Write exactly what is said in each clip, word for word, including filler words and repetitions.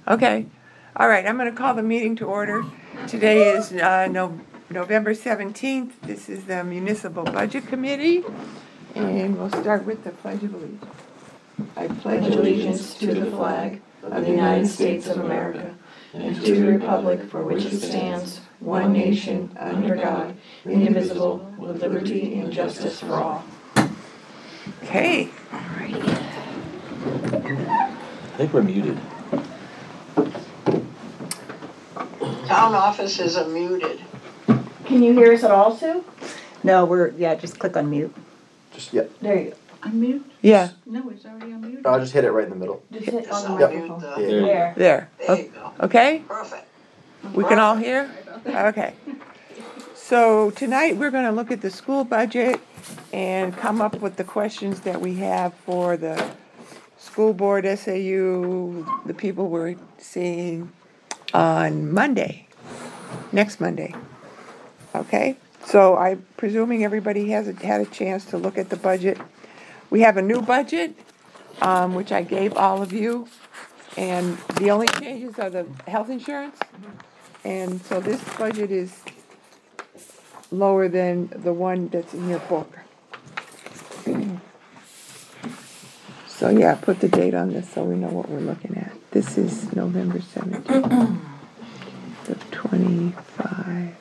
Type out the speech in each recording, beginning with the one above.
Okay. All right, I'm going to call the meeting to order. Today is uh, no- November seventeenth. This is the Municipal Budget Committee, and we'll start with the Pledge of Allegiance. I pledge allegiance to the flag of the United States of America and to the republic for which it stands, one nation, under God, indivisible, with liberty and justice for all. Okay. All right. I think we're muted. Town offices are muted. Can you hear us at all, Sue? No, we're, yeah, just click on mute. Just, yeah. There you go. Unmute? Yeah, No, it's already unmuted. I'll just hit it right in the middle. Just hit Just on the unmute microphone. the- Yeah. There. there. There you go. Okay, Perfect. we can all hear? Okay. So tonight, we're going to look at the school budget and come up with the questions that we have for the school board, S A U, the people we're seeing on Monday, next Monday. Okay, so I'm presuming everybody has had a chance to look at the budget. We have a new budget, um, which I gave all of you, and the only changes are the health insurance. And so this budget is lower than the one that's in your book. So yeah, put the date on this so we know what we're looking at. This is November seventeenth, the twenty-five.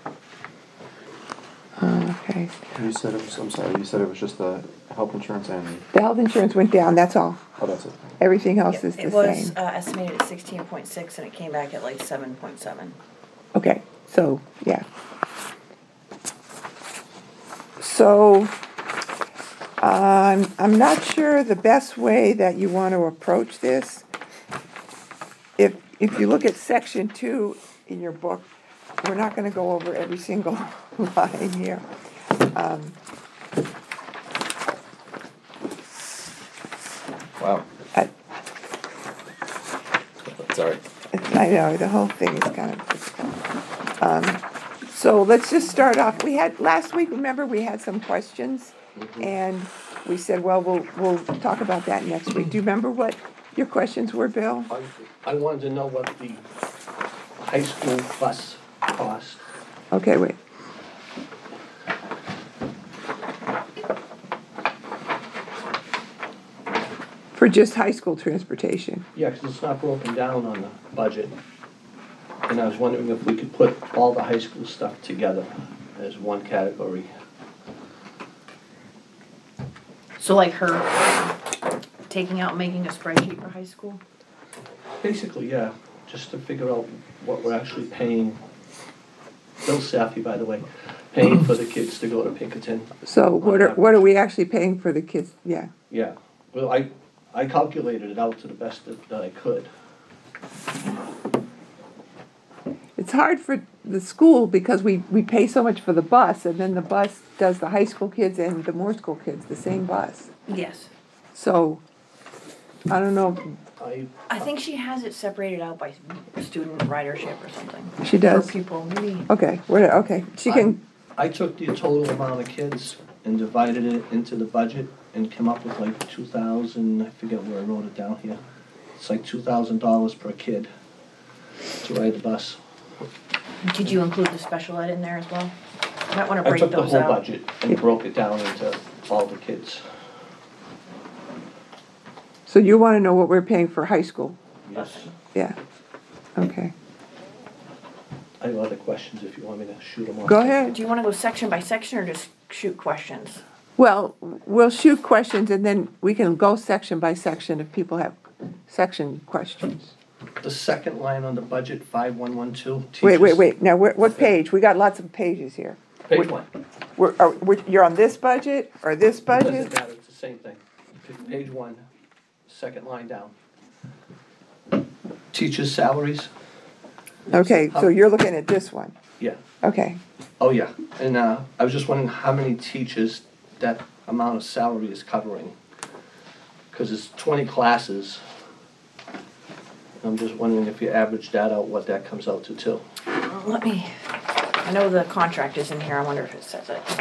Oh, okay. You said it was, I'm sorry, you said it was just the health insurance and, The health insurance went down, that's all. oh, that's it. Everything else is the It was same. uh, estimated at sixteen point six and it came back at like seven point seven. Okay, so, yeah. So, um, I'm not sure the best way that you want to approach this. If, if you look at section two in your book, we're not gonna go over every single line here. Um, Wow. I, Sorry. I know, the whole thing is kind of difficult. Um, so let's just start off. We had, last week, remember, we had some questions, and we said, well, we'll, we'll talk about that next week. Do you remember what your questions were, Bill? I I wanted to know what the high school bus cost. Okay, wait. For just high school transportation. Yeah, because it's not broken down on the budget. And I was wondering if we could put all the high school stuff together as one category. So like her taking out, making a spreadsheet for high school? Basically, yeah, just to figure out what we're actually paying. Bill Safi, by the way, paying for the kids to go to Pinkerton. So what are, what are we actually paying for the kids? Yeah. Yeah, well, I, I calculated it out to the best that, that I could. It's hard for the school because we, we pay so much for the bus, and then the bus does the high school kids and the Moore School kids, the same bus. Yes. So, I don't know, I, I think she has it separated out by student ridership or something. she does? For people, maybe. Okay, what, okay, she can, I took the total amount of kids and divided it into the budget and came up with like two thousand, I forget where I wrote it down here. It's like two thousand dollars per kid to ride the bus. Did you include the special ed in there as well? You might want to I break took the those whole out. budget and broke it down into all the kids. so you wanna know what we're paying for high school? Yes. Yeah, okay. I have other questions if you want me to shoot them off. Go ahead. Do you want to go section by section or just shoot questions? Well, we'll shoot questions and then we can go section by section if people have section questions. The second line on the budget, five one one two. Wait, wait, wait, now, where- what page? We got lots of pages here. Page one. We're, are, we're- you're on this budget or this Doesn't budget? matter, it's the same thing. Page one, second line down. Teachers' salaries, Okay, so you're looking at this one, yeah. okay. Oh, yeah, and uh, I was just wondering how many teachers that amount of salary is covering? Because it's twenty classes. I'm just wondering if you average that out, what that comes out to too. Let me, I know the contract is in here, I wonder if it says it.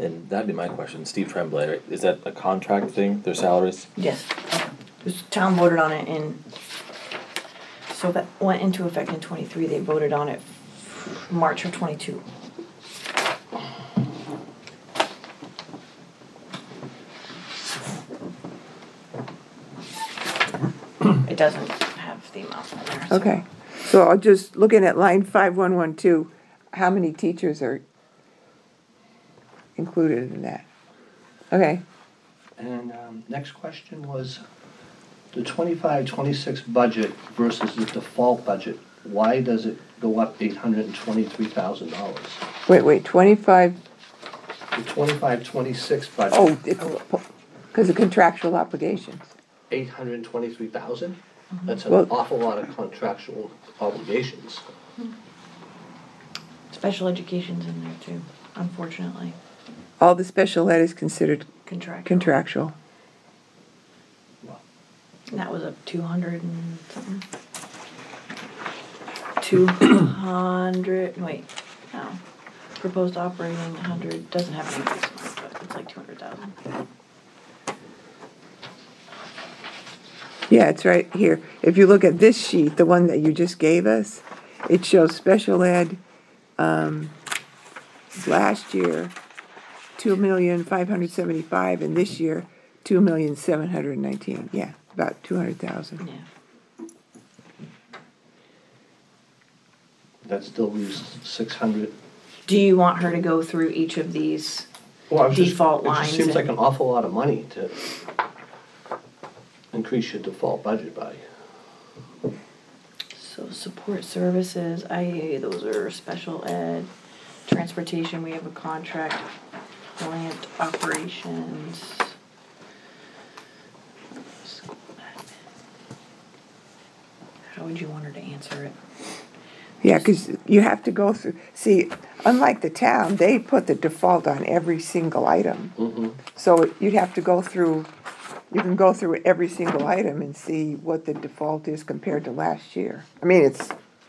And that'd be my question, Steve Tremblay, right? Is that a contract thing, their salaries? Yes. This town voted on it in, so that went into effect in twenty-three, they voted on it March of twenty-two. It doesn't have the amounts in there. so- Okay, so I'll just, looking at line five one one two, how many teachers are included in that? Okay, And um, next question was, the twenty-five, twenty-six budget versus the default budget, why does it go up eight hundred and twenty-three thousand dollars? wait, wait, twenty-five, The twenty-five, twenty-six budget, oh, it's, because of contractual obligations. eight hundred and twenty-three thousand? That's an Well- awful lot of contractual obligations. Special education's in there too, unfortunately, All the special ed is considered contractual. contractual. And that was up two hundred and something. Two hundred, wait, no. Proposed operating, a hundred, doesn't have an increase in it, but it's like two hundred thousand. Yeah, it's right here. If you look at this sheet, the one that you just gave us, it shows special ed, um, last year, two million five hundred seventy-five, and this year, two million seven hundred nineteen, yeah, about two hundred thousand. Yeah. That still leaves six hundred. Do you want her to go through each of these? Well, I was just- Default It lines just seems like and- an awful lot of money to increase your default budget by. So support services, I A, those are special ed. Transportation, we have a contract. Plant operations. School admin. How would you want her to answer it? Yeah, because you have to go through, see, unlike the town, they put the default on every single item. Mm-hmm. So you'd have to go through, you can go through every single item and see what the default is compared to last year. I mean, it's,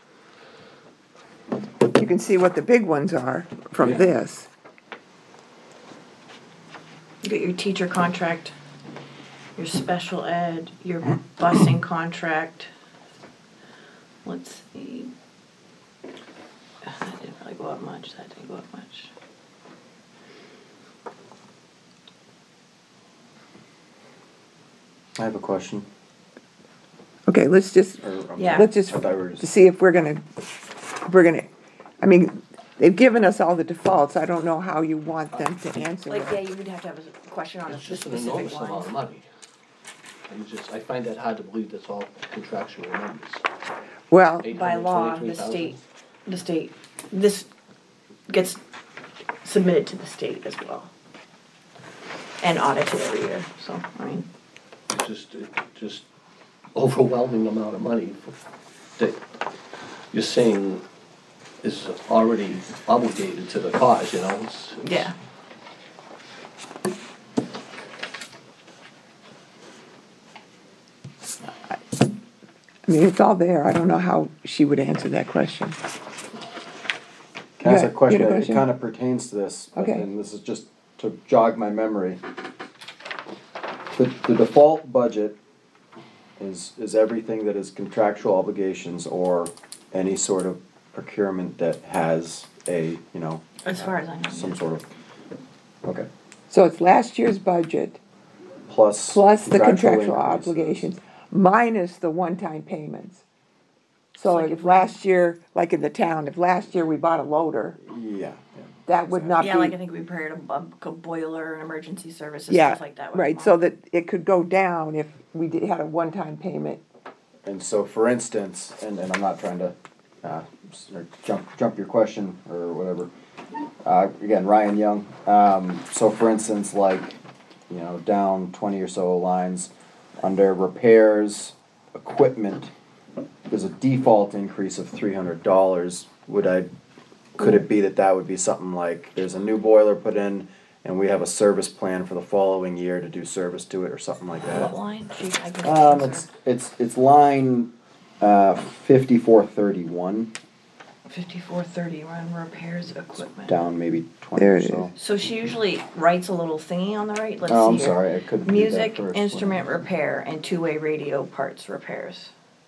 you can see what the big ones are from Yeah. this. You got your teacher contract, your special ed, your busing contract. Let's see. That didn't really go up much, that didn't go up much. I have a question. Okay, let's just, Or, I'm Yeah. sorry. let's just, I thought we were to just- see if we're gonna, we're gonna, I mean, they've given us all the defaults, I don't know how you want them to answer Like, yeah, it. you would have to have a question on a It's just an specific enormous amount of line. money. I just, I find that hard to believe that's all contractual numbers. Well, By law, the state, the state, this gets submitted to the state as well. And audited every year, so, I mean, It's just, it just overwhelming amount of money that you're saying is already obligated to the cause, you know? It's- it's- yeah. I mean, it's all there, I don't know how she would answer that question. Can I ask Yeah, a question? you had a It question? kind of pertains to this, but- Okay. and this is just to jog my memory. The, the default budget is, is everything that is contractual obligations or any sort of procurement that has a, you know, As far as I know. some sort of, okay, So it's last year's budget, plus. plus the contractual increases. obligations, minus the one-time payments. So like if if- last year, like in the town, if last year we bought a loader, Yeah, yeah. that would not be. Yeah, like I think we prepared a, a a boiler and emergency services, Yeah, stuff like that. would right, come so off. that it could go down if we did, had a one-time payment. And so, for instance, and, and I'm not trying to, uh, s- or jump, jump your question or whatever. Uh, again, Ryan Young, um, so for instance, like, you know, down twenty or so lines, under repairs, equipment, there's a default increase of three hundred dollars. Would I, could it be that that would be something like, there's a new boiler put in, and we have a service plan for the following year to do service to it, or something like that? What line? Gee, I can Um, answer. it's, it's, it's line, uh, fifty-four thirty-one. Fifty-four thirty, run repairs equipment. Down maybe twenty There or it so. So she usually writes a little thingy on the right, let's see Oh, I'm here. sorry, I couldn't read that Music, first. instrument repair, and two-way radio parts repairs.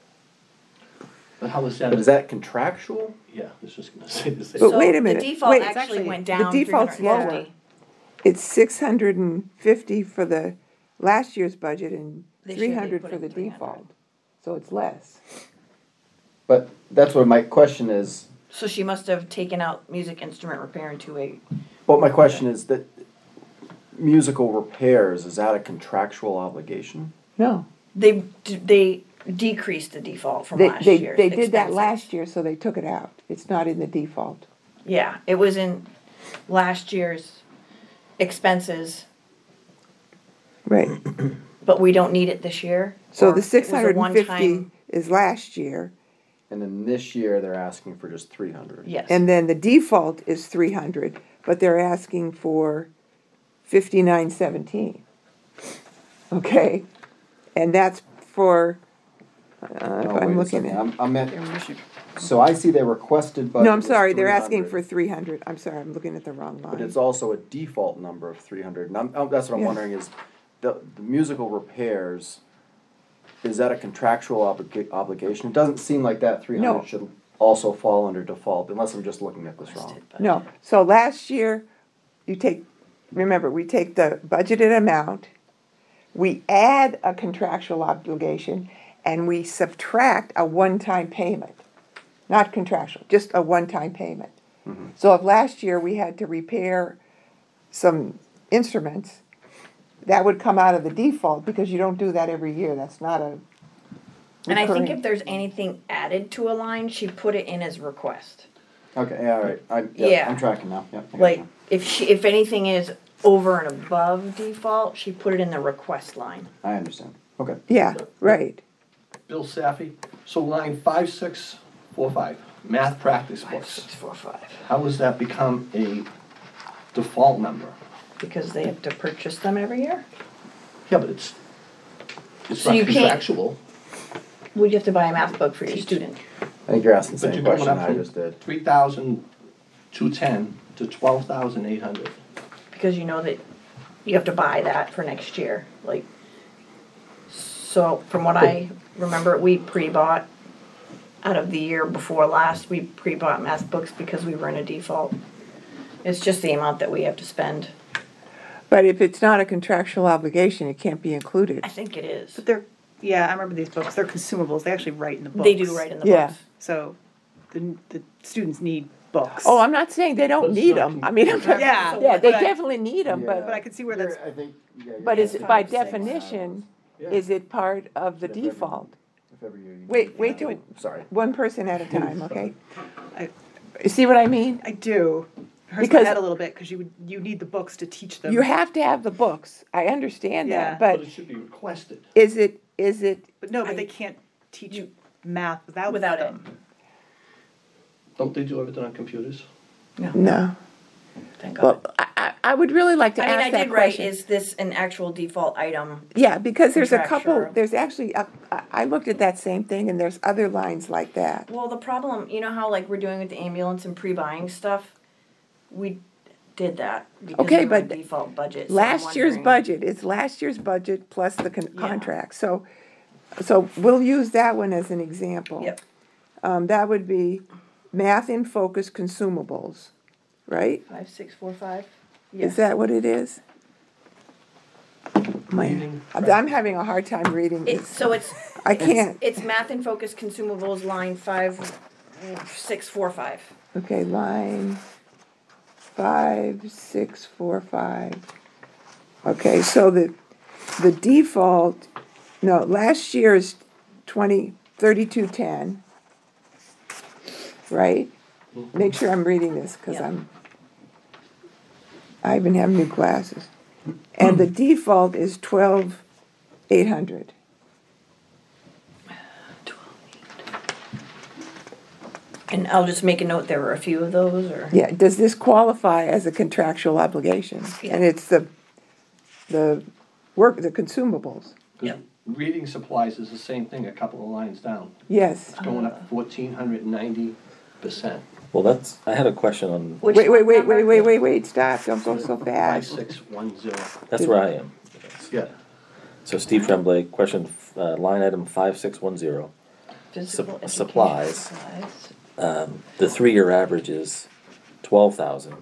But how is that? But is that contractual? Yeah, I was just gonna say the same. But So wait a minute, The default wait. actually actually- went the down three default's hundred fifty. lower. It's six hundred and fifty for the last year's budget and This year three they hundred put for in the three hundred. default. So it's less. But that's what my question is. So she must have taken out music instrument repair and two-way. But my question is that musical repairs, is that a contractual obligation? No. They, d- they decreased the default from They, last they, year. they did that last year, so they took it out. It's not in the default. Yeah, it was in last year's expenses, Right. but we don't need it this year. So or the it was a six hundred and fifty one-time- is last year, And then this year, they're asking for just three hundred. Yes. and then the default is three hundred, but they're asking for fifty-nine seventeen. Okay? And that's for, uh, if No, I'm wait a looking second, at. I'm, I'm at, so I see their requested budget No, I'm was sorry, they're asking three hundred, for three hundred. I'm sorry, I'm looking at the wrong But line. it's also a default number of three hundred, and I'm, oh, that's what I'm Yeah. wondering is, the, the musical repairs, is that a contractual obliga- obligation? It doesn't seem like that three No. hundred should also fall under default, unless I'm just looking at this wrong. No, so last year, you take, remember, we take the budgeted amount, we add a contractual obligation, and we subtract a one-time payment. Not contractual, just a one-time payment. So if last year we had to repair some instruments, that would come out of the default, because you don't do that every year, that's not a And I think recurring- if there's anything added to a line, she put it in as request. Okay, yeah, all right, I, yeah, Yeah. I'm tracking now, yeah. I got Like, you. if she, if anything is over and above default, she put it in the request line. I understand, okay. Yeah, right. Bill Saffy, so line five six four five, math practice Five, books. six, four, five. How has that become a default number? Because they have to purchase them every year? Yeah, but it's, it's So not you can't- contractual. Would you have to buy a math book for your student? I think you're asking the But same you're going question up I just from did. three thousand two ten to twelve thousand eight hundred. Because you know that you have to buy that for next year, like. So from what I remember, we pre-bought, out of the year before last, we pre-bought math books because we were in a default. It's just the amount that we have to spend. But if it's not a contractual obligation, it can't be included. I think it is. But they're, yeah, I remember these books, they're consumables, they actually write in the books. They do write in the Yeah. books. So, the, the students need books. Oh, I'm not saying they don't But it's need not them, I mean, I'm not, Yeah, yeah, they but- definitely need them, but. But I could see where that's, I think, yeah. you're But is right. it by Five, six. definition, Yeah. is it part of the If every- default? If every year you. Wait, wait till, Sorry. one person at a time, okay? I, You see what I mean? I do. It hurts my Because- head a little bit, because you would, you need the books to teach them. You have to have the books, I understand Yeah. that, But but it should be requested. is it, is it, But no, I- but they can't teach math without Without it. them. Don't they do everything on computers? no? Thank Well, God. I, I, I would really like to I mean, I ask that did write, question. is this an actual default item? Yeah, because there's a couple, Contractual. there's actually, a- I, I looked at that same thing, and there's other lines like that. Well, the problem, you know how like we're doing with the ambulance and pre-buying stuff? We did that because Okay, we were in but default budget. so I'm Last year's wondering- budget is last year's budget plus the con- Yeah. contract, so, so we'll use that one as an example. Yep. Um, that would be math in focus consumables, right? Five, six, four, five? Is Yes. that what it is? My, Reading I'm I'm having a hard time reading It, this. so it's, I can't, it's math and focus consumables, line five, six, four, five. okay, line five, six, four, five. Okay, so the, the default, no, last year's twenty, thirty-two ten. Right? Make sure I'm reading this, cause Yeah. I'm, I even have new glasses. And the default is twelve, eight hundred. And I'll just make a note, there were a few of those, or? Yeah, does this qualify as a contractual obligation? And Yeah. it's the, the work, the consumables, Because reading supplies is the same thing, a couple of lines down. yes. It's going up fourteen hundred and ninety percent. Well, that's, I had a question on, Which Wait, wait, one wait, number? wait, wait, wait, wait, stop, don't go so Five, fast. six, one, zero. that's where I am. Yeah. So Steve Tremblay, question, uh, line item five six one zero. Physical Sup- education supplies. supplies. Um, the three-year average is twelve thousand.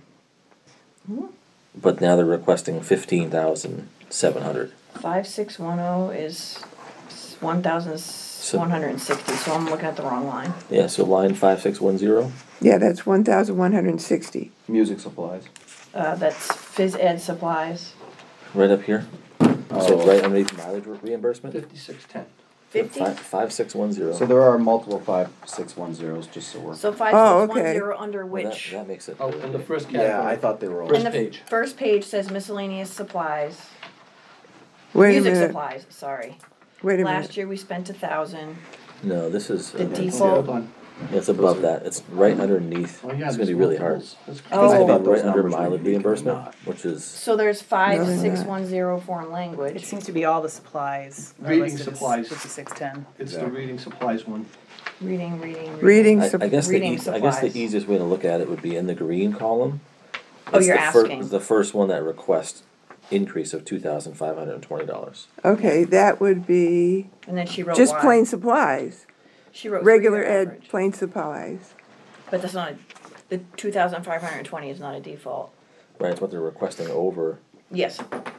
But now they're requesting fifteen thousand seven hundred. Five six one oh is one thousand one hundred and sixty, so I'm looking at the wrong line. Yeah, so line five six one zero, Yeah, that's one thousand one hundred and sixty. Music supplies. Uh, that's phys ed supplies. right up here. So right underneath mileage re- reimbursement. Fifty-six, ten. Fifty? Five, five six one zero. So there are multiple five, six, one zeros, just so we're. So five Oh, six one okay. zero under Well, that, which? that makes it. Oh, in the first category. Yeah, I thought they were all. First And the page. first page says miscellaneous supplies. Wait a Music minute, supplies, sorry. wait a Last minute. year we spent a thousand. No, this is. The uh, default- Hold on. It's above that. It's right underneath. Oh, yeah, It's gonna be there's really hard. multiples. That's Oh. It's I gonna thought be those right under numbers were mileage unique, and reimbursement, not. which is. So there's five No, they're six not. one zero foreign It language. seems to be all the supplies. are Reading listed as supplies. fifty-six ten. It's the reading supplies one. Reading, reading, reading. Reading, I, sup- I guess the reading e- I guess the supplies. easiest way to look at it would be in the green column. Oh, It's you're the fir- asking. The first one that requests increase of two thousand five hundred and twenty dollars. okay, that would be And then she wrote just why. plain supplies, She wrote regular three-year ed, average. plain supplies. But that's not, a- the two thousand five hundred and twenty is not a default. Right, it's what they're requesting over. Yes,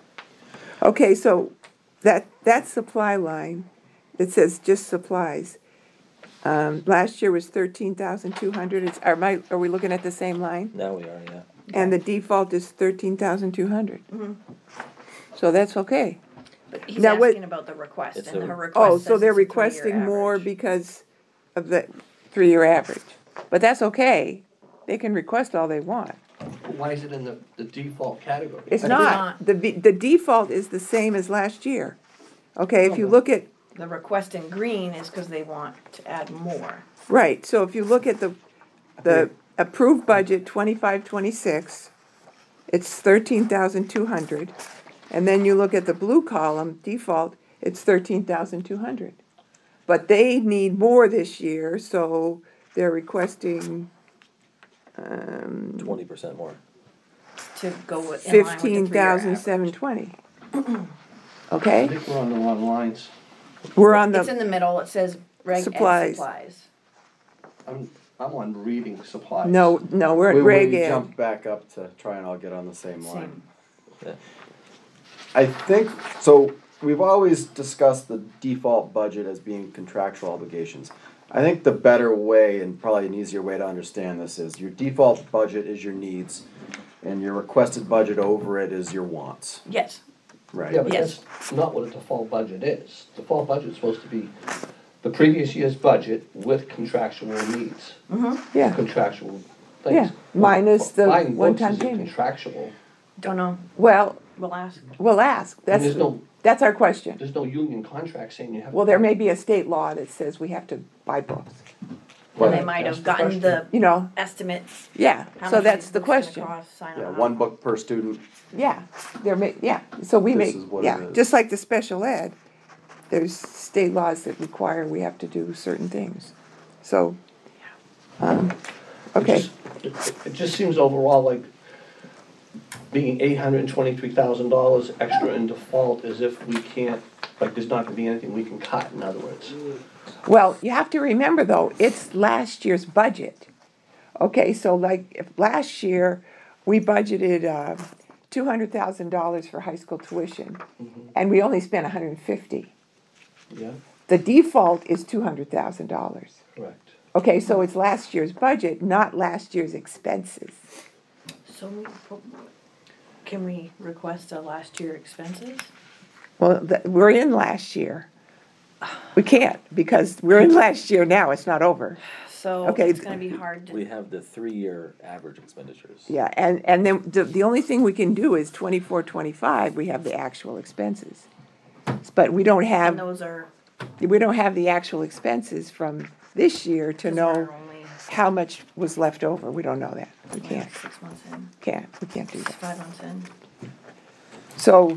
Okay, so that, that supply line, it says just supplies. Um, last year was thirteen thousand two hundred, it's, are my, are we looking at the same line? Now we are, yeah. And the default is thirteen thousand two hundred. Mm-hmm. So that's okay. but he's Now what- asking about the request, It's and a- her request Oh, says so they're it's a three-year requesting more average. because of the three-year average. But that's okay, they can request all they want. Why is it in the, the default category? It's It's not, not. the, be- the default is the same as last year. Okay, if you look at, The request in green is because they want to add more. right, so if you look at the, the approved budget twenty-five, twenty-six, it's thirteen thousand two hundred. And then you look at the blue column, default, it's thirteen thousand two hundred. But they need more this year, so they're requesting, um, Twenty percent more. To go with, in line with the fifteen three-year thousand average. seven twenty. I Okay, think we're on the wrong lines. we're on It's in the, the middle, it says reg ed Supplies. supplies. I'm, I'm on reading supplies. no, no, we're We, at reg we ed. jumped back up to try and all get on the same line. Same. Yeah. I think, so we've always discussed the default budget as being contractual obligations. I think the better way and probably an easier way to understand this is your default budget is your needs and your requested budget over it is your wants, Yes, right? Yeah, but Yes. that's not what a default budget is. Default budget is supposed to be the previous year's budget with contractual needs, Yeah, contractual things. Yeah, minus the Buying books one-time isn't payment. Contractual. don't know, well, we'll ask. we'll ask, that's, there's no- that's our question. There's no union contract saying you have. Well, there may be a state law that says we have to buy books, And they But might that's have the gotten question. the you know, estimate. yeah, how so much that's these the books gonna question. cost, sign Yeah, on one up. book per student. Yeah, there may, yeah, so we This make, is what it yeah, is. just like the special ed, there's state laws that require we have to do certain things. So, um, It okay, just- It it just seems overall like being eight hundred and twenty-three thousand dollars extra in default as if we can't, like, there's not gonna be anything we can cut, in other words. well, you have to remember though, it's last year's budget. Okay, so like, if last year, we budgeted, uh, two hundred thousand dollars for high school tuition, and we only spent a hundred and fifty. Yeah, The default is two hundred thousand dollars. correct. Okay, so it's last year's budget, not last year's expenses. So, we- can we request a last year expenses? Well, th- we're in last year. We can't, because we're in last year now, it's not over. So Okay. it's gonna be hard We to, have the three-year average expenditures. Yeah, and, and then the, the only thing we can do is twenty-four, twenty-five, we have the actual expenses. But we don't and have, those are, we don't have the actual expenses from this year to 'cause know we're only how much was left over, we don't know that. We can't, six months in, can't, we can't do that. five months in. So,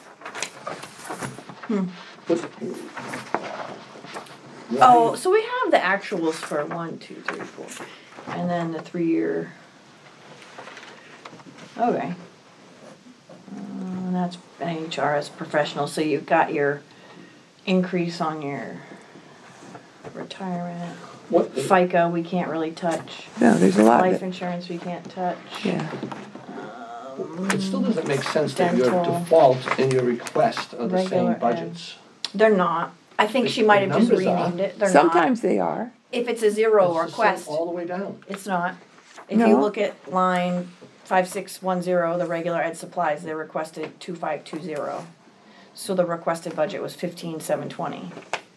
Oh, so we have have the actuals for one, two, three, four, and then the three-year. Okay. Uh, And that's N H R as professional, so you've got your increase on your retirement. What, FICA, we can't really touch. No, there's a lot Life that, insurance, we can't touch. yeah. it still doesn't make sense that your Dental. default and your request are the Regular same budgets. They're not. I think she might have just The numbers are. renamed it. They're not. Sometimes they are. If it's a zero It's the same request, all the way down. it's not. If you No. look at line five six one zero, the regular ed supplies, they requested two five two zero. So the requested budget was fifteen seven twenty.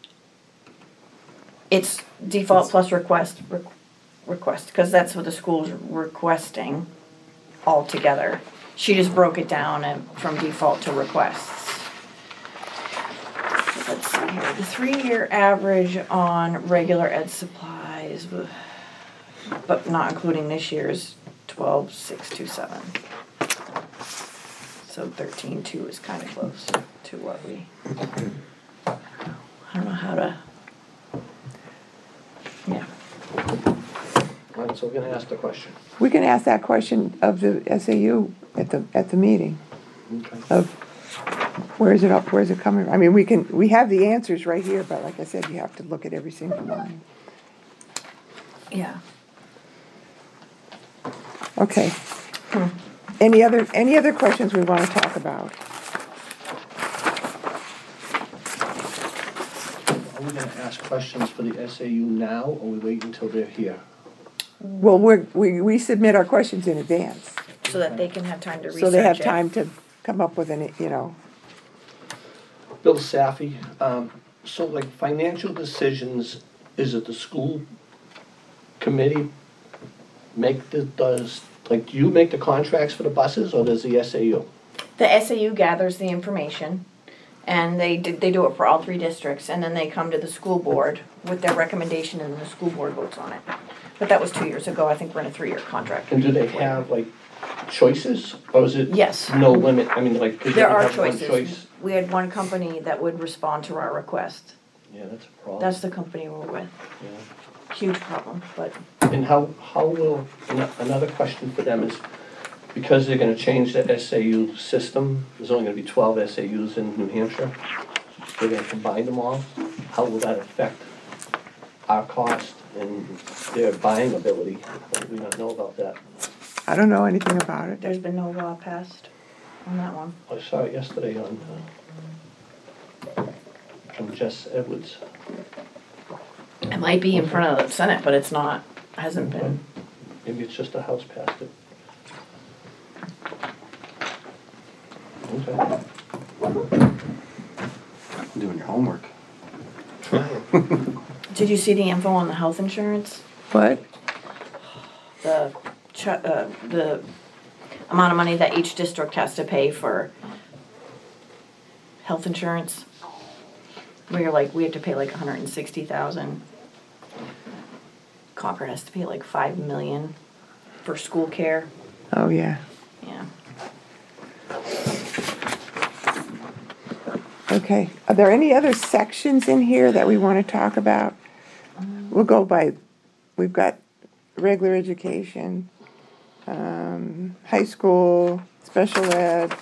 It's default plus request, requ- request, cause that's what the school's requesting all together. She just broke it down and from default to requests. Let's see here, the three-year average on regular ed supplies, but not including this year's twelve six two seven. So thirteen two is kind of close to what we, I don't know how to, yeah. All right, so we're gonna ask the question. We can ask that question of the S A U at the, at the meeting Okay. of where is it up, where's it coming? I mean, we can, we have the answers right here, but like I said, you have to look at every single line. Yeah. Okay. Any other, any other questions we want to talk about? Are we gonna ask questions for the S A U now, or we wait until they're here? Well, we're, we, we submit our questions in advance, So that they can have time to research so they have it. time to come up with an, you know, Bill Saffy, um, so like financial decisions, is it the school committee make the, does, like, do you make the contracts for the buses, or does the S A U? The S A U gathers the information, and they did, they do it for all three districts, and then they come to the school board with their recommendation, and the school board votes on it. But that was two years ago, I think we're in a three-year contract. And do they have, like, choices, or is it? Yes. No limit, I mean, like, could you There only are have one choices. choice? We had one company that would respond to our request. Yeah, that's a problem. That's the company we're with. Yeah. Huge problem, but And how, how will, ano- another question for them is, because they're gonna change the S A U system, there's only gonna be twelve S A Us in New Hampshire, they're gonna combine them all, how will that affect our cost and their buying ability? How do we not know about that? I don't know anything about it. there's been no law passed on that one. I saw it yesterday on, uh, from Jess Edwards. It might be in front of the Senate, but it's not, hasn't been. Maybe it's just the House passed it. Okay. Doing your homework. Trying. Did you see the info on the health insurance? But, The, ch- uh, the amount of money that each district has to pay for health insurance? We're like, we have to pay like a hundred and sixty thousand. Concord has to pay like five million for school care, oh, yeah. yeah. Okay, are there any other sections in here that we want to talk about? We'll go by, we've got regular education, um, high school, special ed.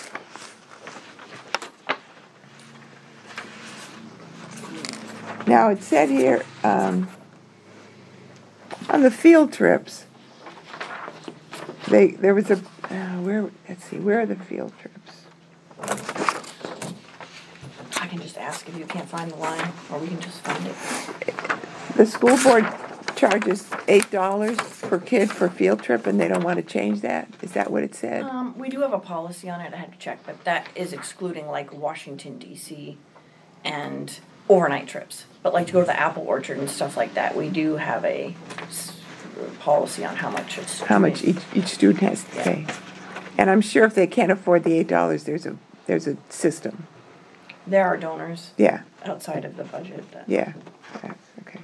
Now, it said here, um, on the field trips, they, there was a, uh, where, let's see, where are the field trips? I can just ask if you can't find the line, or we can just find it. The school board charges eight dollars per kid for field trip, and they don't want to change that? Is that what it said? Um, we do have a policy on it, I had to check, but that is excluding like Washington D C and overnight trips. But like to go to the apple orchard and stuff like that, we do have a s- policy on how much it's. How much each, each student has to pay? And I'm sure if they can't afford the eight dollars, there's a, there's a system. There are donors Yeah, outside of the budget that. yeah, yeah, okay.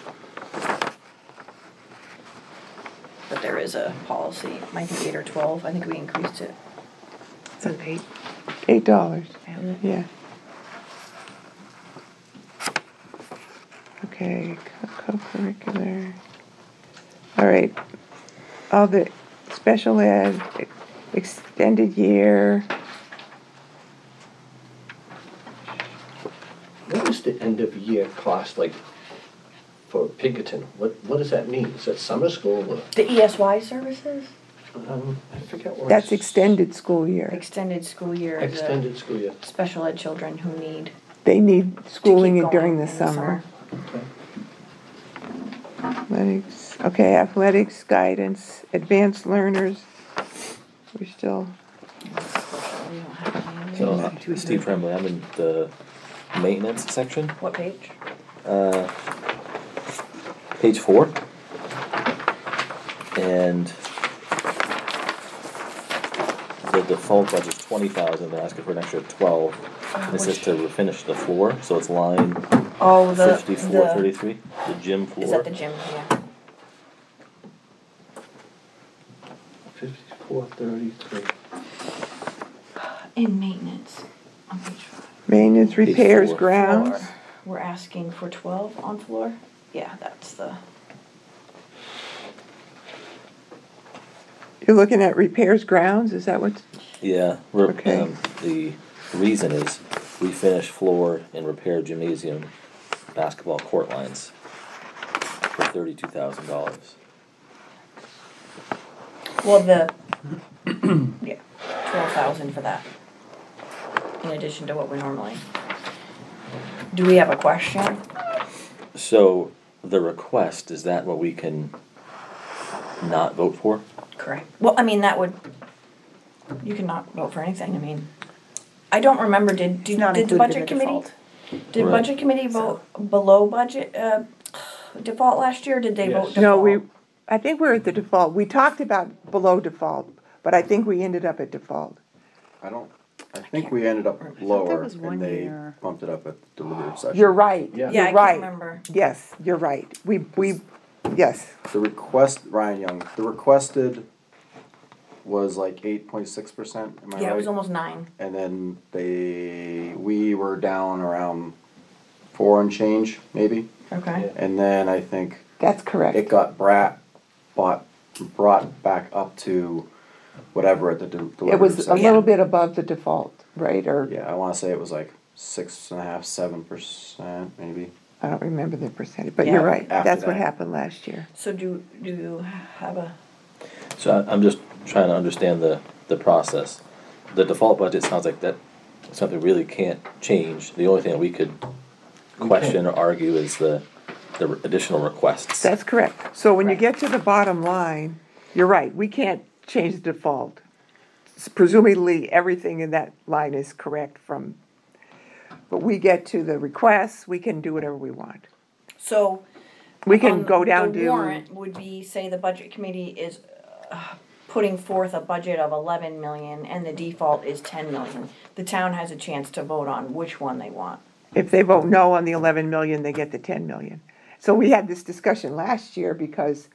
But there is a policy, might be eight or twelve, I think we increased it. It's an eight, eight dollars, yeah. Okay, co- co-curricular. All right, all the special ed, e- extended year, What is the end of year cost like for Pinkerton? What, what does that mean? Is that summer school or, The E S Y services, um, I forget what. that's it's- extended school year. extended school year is a Extended school year. special ed children who need They need to keep schooling going during the in summer. Okay. Athletics, okay, athletics, guidance, advanced learners, we're still, We don't have any. So, uh, Steve Tremblay, I'm in the maintenance section, What page? uh, page four. And the default budget's twenty thousand, they're asking for an extra twelve. And it says to finish the floor, so it's line Oh, the, fifty-four the, thirty-three, the gym floor. is that the gym, yeah. Fifty-four thirty-three. In maintenance, on page five. maintenance, Page repairs, four. grounds. Floor. We're asking for twelve on floor? Yeah, that's the, You're looking at repairs, grounds, is that what? Yeah, re- Okay. um, the reason is refinish floor and repair gymnasium basketball court lines for thirty-two thousand dollars. well, the, yeah, twelve thousand for that. In addition to what we normally. Do we have a question? So the request, is that what we can not vote for? Correct. Well, I mean, that would, you can not vote for anything, I mean, I don't remember, did, did, not did the included in budget the committee? default. Did Right. budget committee vote below budget, uh, default last year, or did they vote Yes. default? No, we, I think we're at the default, we talked about below default, but I think we ended up at default. I don't, I think we ended up lower was one and they year. bumped it up at the deliberative session. You're right, Yeah. Yeah, I you're can't right. remember. Yes, you're right, we, we, yes, The request, Ryan Young, the requested was like eight point six percent, am I right? Yeah, it was almost nine. And then they, we were down around four and change, maybe. Okay. And then I think that's it correct. got brat, bought, brought back up to whatever at the de- It deliberative was a session. little bit above the default, right, or, Yeah, I wanna say it was like six and a half, seven percent, maybe. I don't remember the percentage, but Yeah. you're right, After that's what that. happened last year. So do, do you have a, So I- I'm just trying to understand the, the process. The default budget sounds like that, something really can't change. The only thing we could question or argue is the, the additional requests. That's correct. So when you Right. get to the bottom line, you're right, we can't change the default. Presumably, everything in that line is correct from, but we get to the requests, we can do whatever we want. so. We can on go down The to, warrant would be, say the budget committee is, uh, putting forth a budget of eleven million and the default is ten million. The town has a chance to vote on which one they want. if they vote no on the eleven million, they get the ten million. So we had this discussion last year because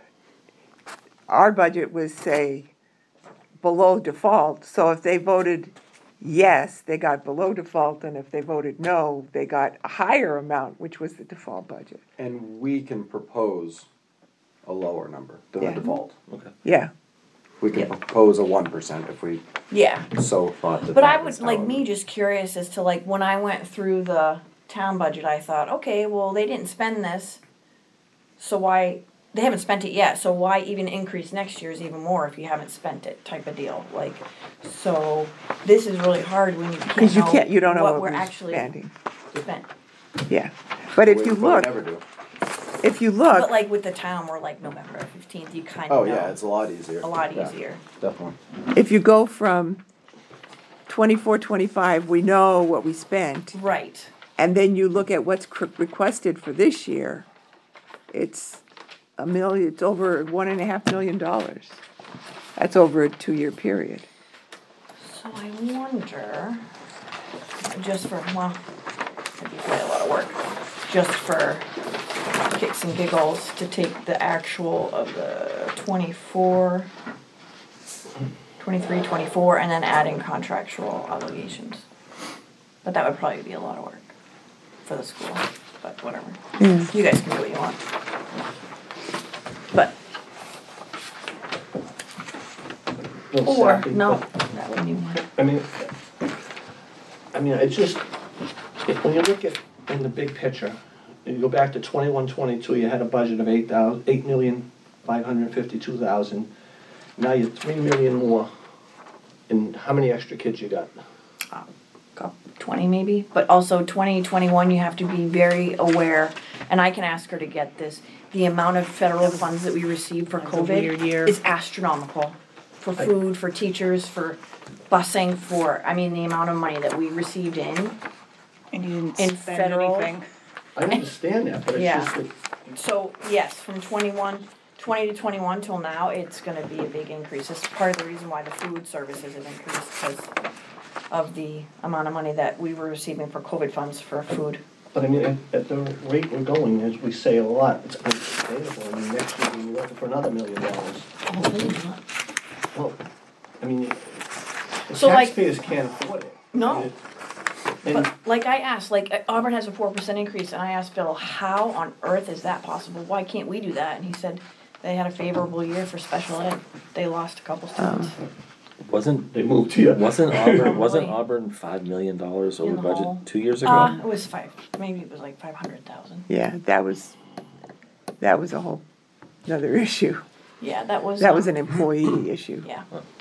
our budget was, say, below default, so if they voted yes, they got below default, and if they voted no, they got a higher amount, which was the default budget. And we can propose a lower number than the Yeah. default. Okay. Yeah, We can Yeah. propose a one percent if we Yeah. so thought that. But that I was would, like, how- me just curious as to, like, when I went through the town budget, I thought, okay, well, they didn't spend this, so why, they haven't spent it yet, so why even increase next year's even more if you haven't spent it, type of deal, like, so, this is really hard when you can't because you know can't, you don't know what what we're we're actually spending. spent. Yeah, but if We- you but we look, never do. if you But look, like with the town, we're like November fifteenth, you kind of Oh, know. yeah, it's a lot easier. A lot Yeah, easier. Definitely. if you go from twenty-four, twenty-five, we know what we spent. Right, And then you look at what's cr- requested for this year, it's a million, it's over one and a half million dollars. That's over a two-year period. so I wonder, just for, well, that'd be quite a lot of work, just for kicks and giggles, to take the actual of the twenty-four, twenty-three, twenty-four, and then add in contractual obligations. But that would probably be a lot of work for the school. but whatever. Yeah. You guys can do what you want. But, Well, or, sadly, no, but- that wouldn't even work. I mean, I mean, it's just, if- when you look at, in the big picture, you go back to twenty-one, twenty-two, you had a budget of eight thousand, eight million, five hundred fifty-two thousand. Now you're three million more, and how many extra kids you got? Couple- twenty maybe, but also twenty twenty-one, you have to be very aware, and I can ask her to get this, the amount of federal funds that we received for That was a weird year. COVID is astronomical. For food, for teachers, for busing, for, I mean, the amount of money that we received in. And you didn't In spend federal- anything. I understand that, but it's Yeah. just that, So, yes, from twenty-one, twenty to twenty-one till now, it's gonna be a big increase. It's part of the reason why the food services have increased, because of the amount of money that we were receiving for COVID funds for food. but I mean, at, at the rate we're going, as we say a lot, it's unsustainable. I mean, next year we're looking for another million dollars. Well, I mean, the So, like- taxpayers can't afford it. No. And it- And, But like I asked, like uh, Auburn has a four percent increase, and I asked Bill, how on earth is that possible? Why can't we do that? And he said they had a favorable year for special ed. They lost a couple students. Wasn't, they moved here. wasn't Auburn, wasn't Probably. Auburn five million dollars over In the budget hole. two years ago? Uh, it was five, maybe it was like five hundred thousand. Yeah, that was, that was a whole, another issue. Yeah, that was. That was uh, an employee issue. Yeah.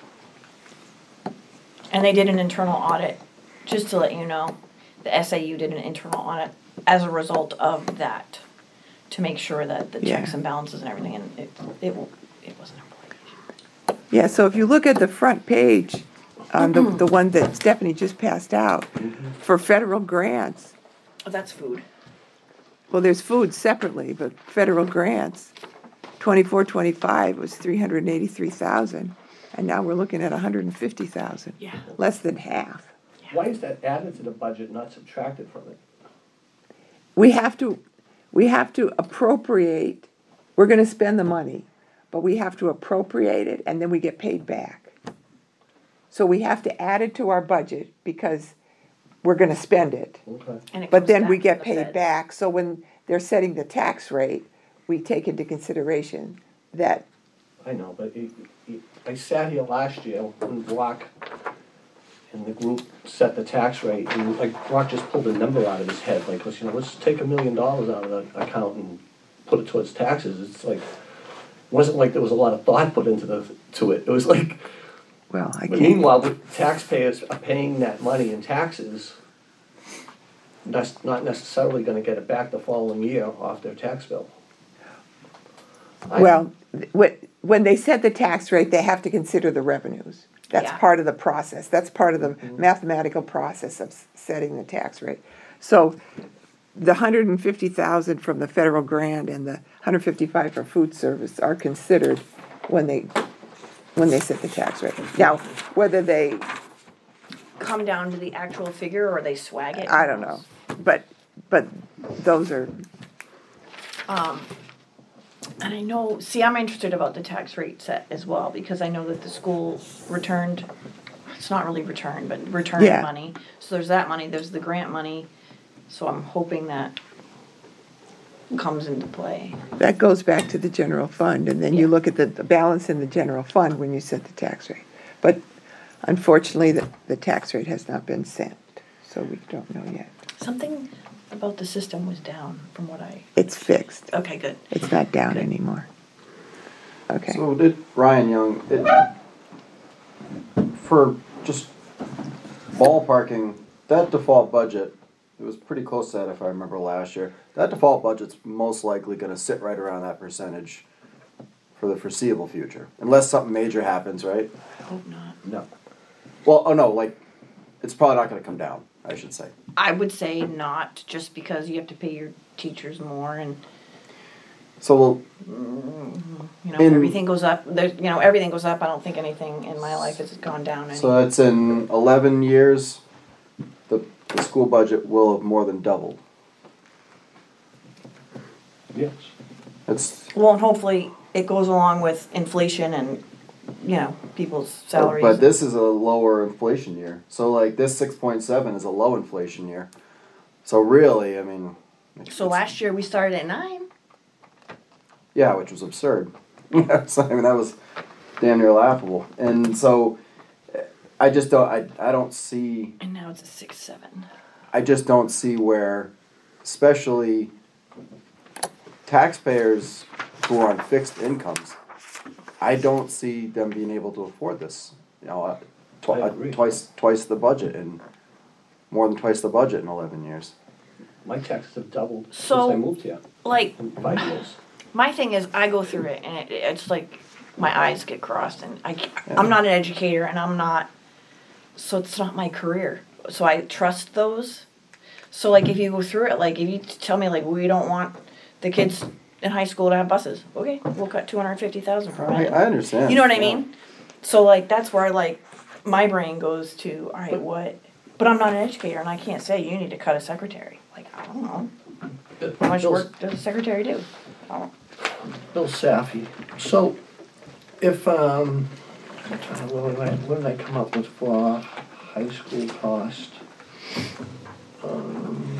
And they did an internal audit, just to let you know, the S A U did an internal audit as a result of that, to make sure that the checks Yeah. and balances and everything, and it, it, w- it was an employee issue. Yeah, so if you look at the front page, um, the, the one that Stephanie just passed out, for federal grants, Oh, that's food. well, there's food separately, but federal grants, twenty-four, twenty-five was three hundred and eighty-three thousand, and now we're looking at a hundred and fifty thousand. Yeah. Less than half. Why is that added to the budget, not subtracted from it? We have to, we have to appropriate, we're gonna spend the money, but we have to appropriate it and then we get paid back. So we have to add it to our budget because we're gonna spend it. Okay. And it But comes then back we to get the paid feds. back, so when they're setting the tax rate, we take into consideration that, I know, but it, it, I sat here last year when Brock and the group set the tax rate, and like Brock just pulled a number out of his head, like, let's, you know, let's take a million dollars out of the account and put it towards taxes. It's like, wasn't like there was a lot of thought put into the, to it. It was like, well, I but can't, meanwhile, the taxpayers are paying that money in taxes. That's not necessarily gonna get it back the following year off their tax bill. I- well, when, when they set the tax rate, they have to consider the revenues. That's Yeah. part of the process, that's part of the Mm-hmm. mathematical process of s- setting the tax rate. So the hundred and fifty thousand from the federal grant and the hundred fifty-five for food service are considered when they, when they set the tax rate. Now, whether they, Come down to the actual figure, or they swag it. I don't know, but, but those are, And I know, see, I'm interested about the tax rate set as well, because I know that the school returned, it's not really returned, but returned Yeah. money. So there's that money, there's the grant money, so I'm hoping that comes into play. that goes back to the general fund, and then you Yeah. look at the, the balance in the general fund when you set the tax rate. But unfortunately, the, the tax rate has not been set, so we don't know yet. Something about the system was down from what I, It's fixed, okay, good. it's not down anymore. Okay, So did Ryan Young, it, for just ballparking, that default budget, it was pretty close to that if I remember last year. That default budget's most likely gonna sit right around that percentage for the foreseeable future, unless something major happens, right? I hope not. No. Well, oh no, like, it's probably not gonna come down, I should say. I would say not, just because you have to pay your teachers more, and, So we'll, you know, In- everything goes up, there, you know, everything goes up. I don't think anything in my life has gone down any. so that's in eleven years, the, the school budget will have more than doubled. Yes. It's, Well, and hopefully it goes along with inflation and, you know, people's salaries. But this is a lower inflation year. So like this six point seven is a low inflation year. So really, I mean, So last year we started at nine. Yeah, which was absurd. So, I mean, that was damn near laughable. And so, I just don't. I I don't see. And now it's a six, seven. I just don't see where, especially taxpayers who are on fixed incomes, I don't see them being able to afford this. You know, uh, tw- I uh, agree. twice twice the budget and more than twice the budget in eleven years. My taxes have doubled since So- I moved here Like, in five years. my thing is, I go through it, and it, it's like my eyes get crossed, and I, I'm not an educator, and I'm not, so it's not my career. So I trust those. So like, if you go through it, like if you t- tell me like we don't want the kids in high school to have buses, okay, we'll cut two hundred fifty thousand from I, it. I understand. You know what I yeah. mean? So like that's where like my brain goes to, all right, what? But I'm not an educator, and I can't say you need to cut a secretary. Like I don't know. How much Bill's- work does a secretary do? I don't. Bill Safi. So, if, um, I'm trying to- what did I, what did I come up with for high school cost? Um,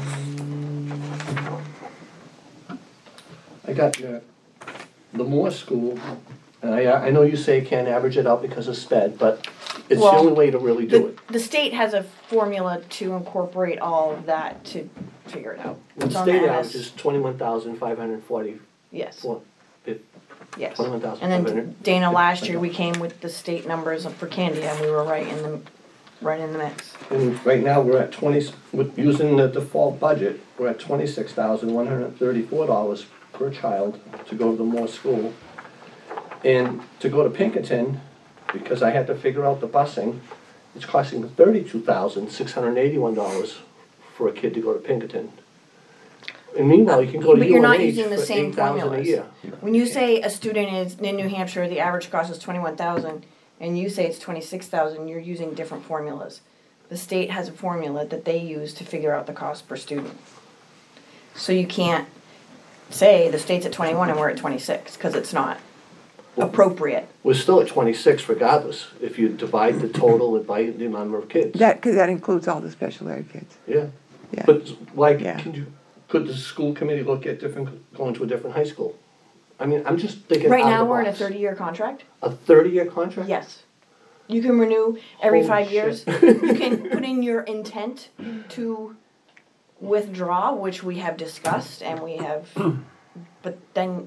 I got your, the Moore School, and I, I know you say you can't average it out because of sped, but it's the Well, only way to really do The, it. the state has a formula to incorporate all of that to figure it out. The It's on the state M average S. is twenty-one thousand five hundred forty, Yes, yes. twenty-one thousand And five then hundred. Dana, last year, we came with the state numbers for Candia, and we were right in the, right in the mix. And right now, we're at twenty, with, using the default budget, we're at twenty-six thousand one hundred thirty-four dollars per child to go to the Moore School. And to go to Pinkerton, because I had to figure out the busing, it's costing thirty-two thousand six hundred eighty-one dollars for a kid to go to Pinkerton. And meanwhile, you can go to But you're not U N H using the for same eight thousand a formulas. year. When you say a student is in New Hampshire, the average cost is twenty-one thousand, and you say it's twenty-six thousand, you're using different formulas. The state has a formula that they use to figure out the cost per student. So you can't say the state's at twenty-one and we're at twenty-six, because it's not appropriate. We're still at twenty-six regardless, if you divide the total by the number of kids. That, because that includes all the special ed kids. Yeah. Yeah. But like, Yeah. can you, could the school committee look at different, going to a different high school? I mean, I'm just thinking Right out of now, the we're in a box. thirty-year contract? A thirty-year contract? Yes. You can renew every Holy five shit. years. You can put in your intent to withdraw, which we have discussed and we have, but then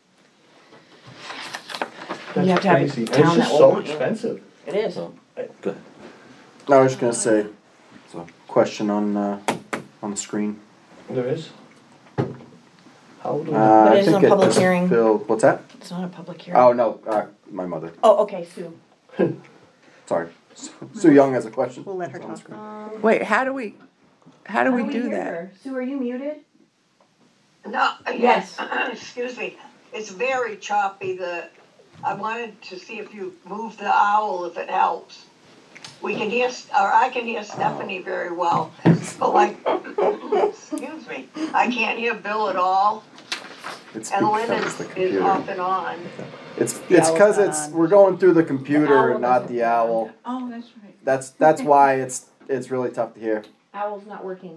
That's you have to have a crazy. And town it's that just will so want you. expensive. it is. So, go ahead. I was just gonna say, it's a question on uh, on the screen. There is? How do we? Uh, I it is think a public it's hearing. Phil, what's that? It's not a public hearing. Oh no, uh, my mother. Oh, okay, Sue. Sorry, Sue Young has a question. We'll let her It's on the talk. screen. Um, Wait, how do we, how do we do hear that? her? Sue, are you muted? No, Yes. yes, excuse me. It's very choppy. The, I wanted to see if you move the owl, if it helps. We can hear, or I can hear Stephanie very well, but like, excuse me, I can't hear Bill at all. It's And Lynn because is, the is computer. off and on. It's The it's owl's because not it's on. we're going through the The computer, owl not doesn't- the owl. Oh, that's right. That's that's why it's it's really tough to hear. Owl's not working.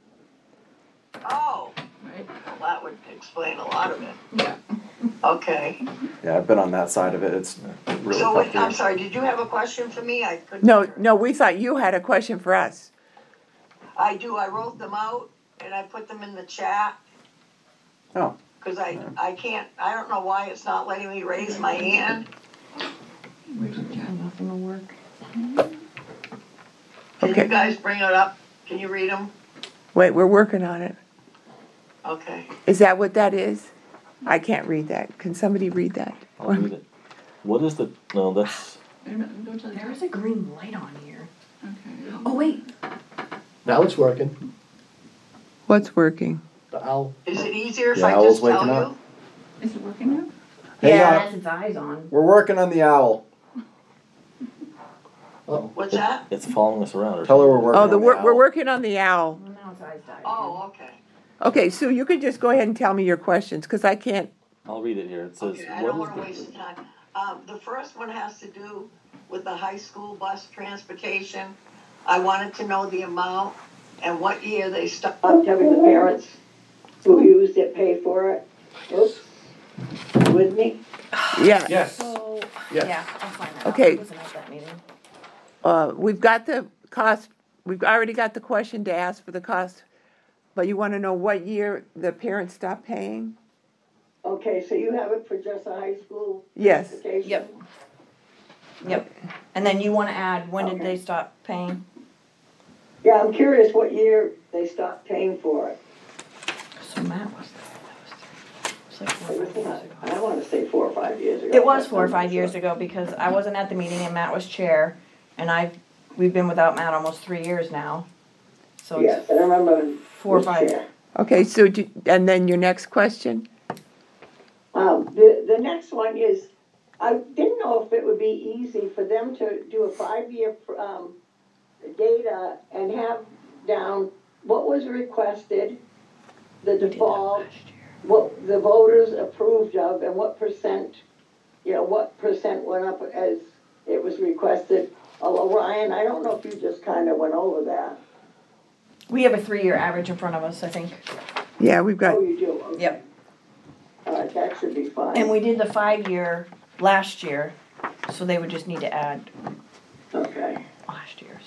Oh, Right. well, that would explain a lot of it. Yeah. Okay. Yeah, I've been on that side of it. It's really So, tough wait, to I'm hear. sorry, did you have a question for me? I couldn't. No, hear. no, we thought you had a question for us. I do, I wrote them out and I put them in the chat. Oh. Cause I, I can't, I don't know why it's not letting me raise my hand. Nothing will work. Can Okay. you guys bring it up? Can you read them? Wait, we're working on it. Okay. Is that what that is? I can't read that. Can somebody read that? I'll read it. What is the, no, that's, There is a green light on here. Okay. Oh, wait. Now it's working. What's working? The owl. Is it easier if The I owl's just tell waking you? up. Is it working now? Hang Yeah. on. It has its eyes on. We're working on the owl. Oh, What's that? it's following us around or Tell her something. we're working Oh, the on the wor- owl. we're working on the owl. Well, now its eyes died. Oh, okay. Okay, Sue, you can just go ahead and tell me your questions, because I can't. I'll read it here. It says, Okay, I don't what wanna is waste the, the time. Um, the first one has to do with the high school bus transportation. I wanted to know the amount and what year they stopped giving the parents who used it pay for it? Oops. With me? Yeah, Yes, So, Yes. yeah, I'll find that out. Okay. I wasn't at that meeting. uh, we've got the cost, we've already got the question to ask for the cost, but you wanna know what year the parents stopped paying? Okay, so you have it for just a high school Yes, certification? Yep. Yep. And then you wanna add, when did Okay. they stop paying? Yeah, I'm curious what year they stopped paying for it. So Matt was there. That was three. It was like four It or was five not, years ago. I wanna say four or five years ago. It was but four or I'm not five years sure. ago because I wasn't at the meeting and Matt was chair and I've, we've been without Matt almost three years now. So it's Yes, I remember. four or was five. chair. okay, so, do- and then your next question? Um, the, the next one is, I didn't know if it would be easy for them to do a five-year, um, data and have down what was requested, the We did that default, last year. what the voters approved of, and what percent, you know, what percent went up as it was requested. Although Ryan, I don't know if you just kinda went over that. We have a three-year average in front of us, I think. Yeah, we've got, Oh, you do? Okay. Yep. All right, that should be fine. And we did the five-year last year, so they would just need to add Okay. last year's.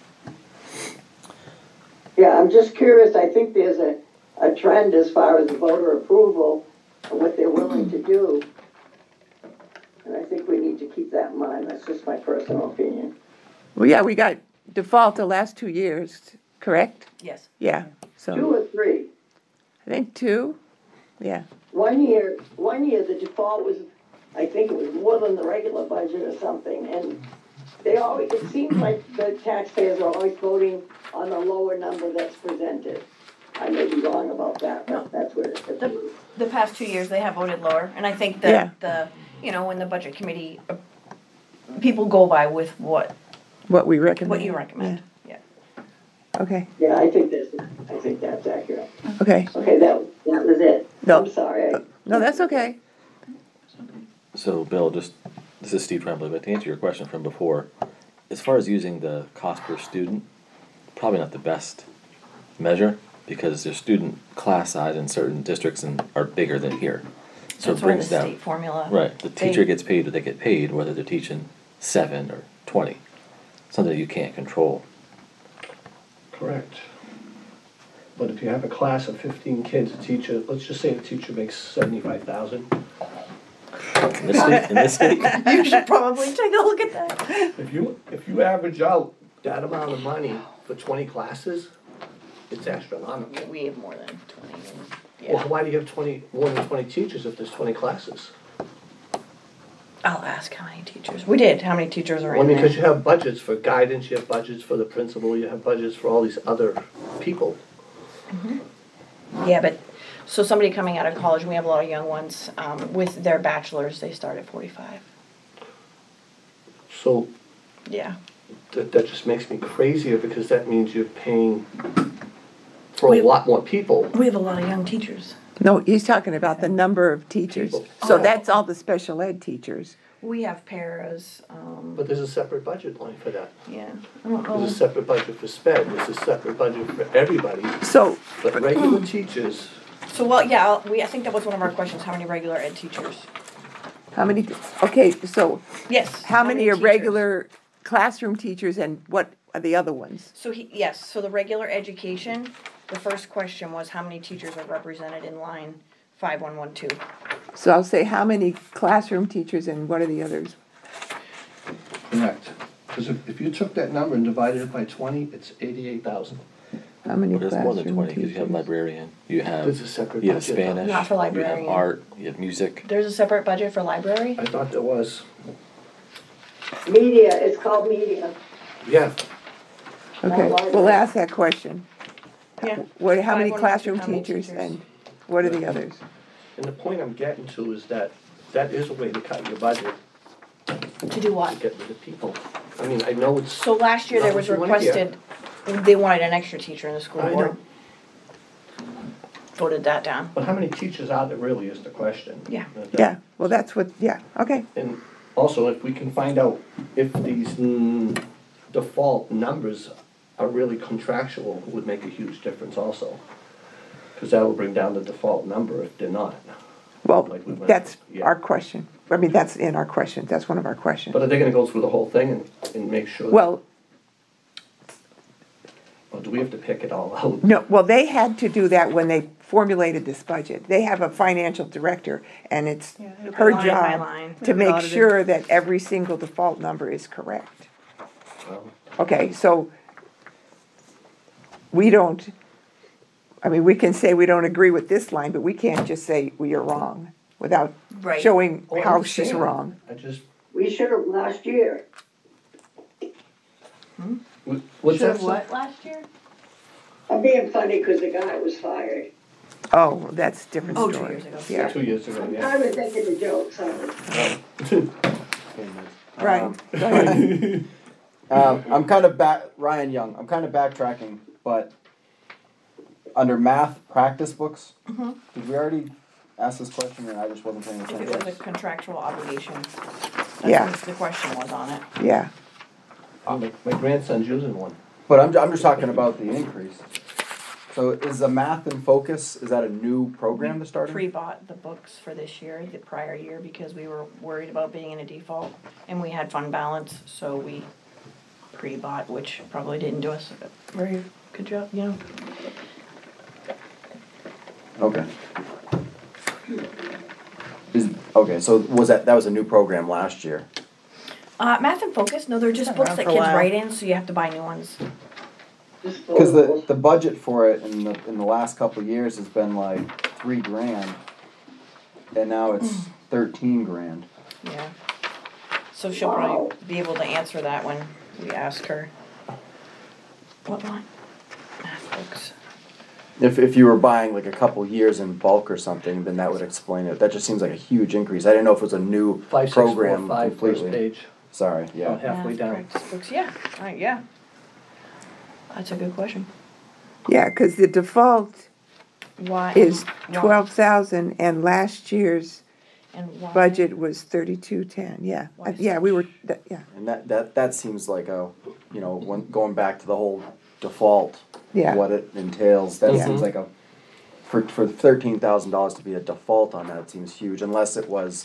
Yeah, I'm just curious, I think there's a, a trend as far as voter approval and what they're willing to do. And I think we need to keep that in mind, that's just my personal opinion. well, yeah, we got default the last two years, correct? Yes. Yeah, Two so, or three. I think two, yeah. One year, one year the default was, I think it was more than the regular budget or something, and they always, it seems like the taxpayers are always voting on the lower number that's presented. I may be wrong about that, but that's what it is. The, the past two years, they have voted lower, and I think Yeah. that the, you know, when the budget committee, uh, people go by with what, What we recommend. what you recommend. Yeah. Yeah. Okay, Yeah, I think that's, I think that's accurate. okay, Okay, that, that was it. No. I'm sorry. I- no, that's okay. So, Bill, just, this is Steve Tremblay, but to answer your question from before, as far as using the cost per student, probably not the best measure, because their student class size in certain districts and are bigger than here. So it That's why the brings down, state formula. right, the they- teacher gets paid what they get paid, whether they're teaching seven or twenty. Something that you can't control. correct. But if you have a class of fifteen kids, a teacher, let's just say the teacher makes seventy-five thousand. In this state, in this state, You should probably take a look at that. If you, if you average out that amount of money for twenty classes, it's astronomical. We have more than twenty. Well, Yeah. why do you have twenty, more than twenty teachers if there's twenty classes? I'll ask how many teachers. We did. How many teachers are Well, in there? because you have budgets for guidance, you have budgets for the principal, you have budgets for all these other people. Yeah, but, so somebody coming out of college, we have a lot of young ones, um, with their bachelors, they start at forty-five. So Yeah. that, that just makes me crazier because that means you're paying for a We- lot more people. We have a lot of young teachers. No, he's talking about the number of teachers. People. So Oh. that's all the special ed teachers. We have paras, um, But there's a separate budget line for that. yeah, I don't There's know. a separate budget for sped, there's a separate budget for everybody. So, But regular teachers, So, well, yeah, I'll- we, I think that was one of our questions, how many regular ed teachers? how many, okay, so Yes. how many are teachers? regular classroom teachers and what are the other ones? So he, yes, so the regular education, the first question was how many teachers are represented in line five one one two? So I'll say how many classroom teachers and what are the others? correct. Because if, if you took that number and divided it by twenty, it's eighty-eight thousand. How many well, there's more than classroom twenty, because you have teachers? librarian, you have, There's a separate you have budget. Spanish, Not for you have librarian. art, you have music. There's a separate budget for library? I thought there was. Media, it's called media. Yeah, Okay, we'll ask that question. Yeah. What, how many Five one one two, classroom how many teachers teachers? and what are the others? and the point I'm getting to is that that is a way to cut your budget, To do what? to get rid of people. I mean, I know it's. So last year there Not was what you wanna hear. requested, they wanted an extra teacher in the school I board. know. Voted that down. But how many teachers are there really is the question. Yeah. Yeah, well, that's what, yeah, okay. And also, if we can find out if these mm, default numbers are really contractual, would make a huge difference also. Cause that will bring down the default number if they're not. Well, Like we went- that's yeah. our question. I mean, that's in our question. That's one of our questions. But are they gonna go through the whole thing and, and make sure? Well, Or do we have to pick it all out? no, well, they had to do that when they formulated this budget. They have a financial director, and it's Yeah, it'll be her line by job line. to It'll be make audited. sure that every single default number is correct. Well, Okay, so we don't, I mean, we can say we don't agree with this line, but we can't just say, well, you're wrong, without Right. showing oh, I how she's understand. wrong. I just, We should have last year. wh- what's that? what last year? I'm being funny because the guy was fired. Oh, that's a different Oh, story. two years ago. Yeah, Two years ago, I'm yeah. kind of thinking the joke, sorry. right. Um, Go ahead. Um, I'm kind of back, Ryan Young, I'm kind of backtracking, but under math practice books, Mhm. did we already ask this question and I just wasn't paying If it attention? was a contractual obligation. That's Yeah. what the question was on it. Yeah, My, my grandson's using one. But I'm, I'm just talking about the increase. So is the Math and Focus, is that a new program to start? Pre-bought the books for this year, the prior year, because we were worried about being in a default, and we had fund balance, so we pre-bought, which probably didn't do us a very good job, you know? Okay. Is, okay, so was that, that was a new program last year? Uh, Math and Focus, no, they're just Been books around that for a kids while. write in, so you have to buy new ones. Cause the, the budget for it in the, in the last couple of years has been like three grand. And now it's thirteen grand. Yeah. So she'll probably be able to answer that when we ask her. What one? Math books. If, if you were buying like a couple years in bulk or something, then that would explain it. That just seems like a huge increase. I didn't know if it was a new Five, six, four, program five, first completely. page. Sorry, About yeah. halfway Math down. practice books, yeah, right, yeah. That's a good question. yeah, cause the default Why? is why- twelve thousand and last year's And why? budget was thirty-two ten, yeah. Why Uh, Yeah, we were, that- yeah, And that, that, that seems like a, you know, when, going back to the whole default, yeah. what it entails, that Yeah. seems like a, for, for thirteen thousand dollars to be a default on that seems huge, unless it was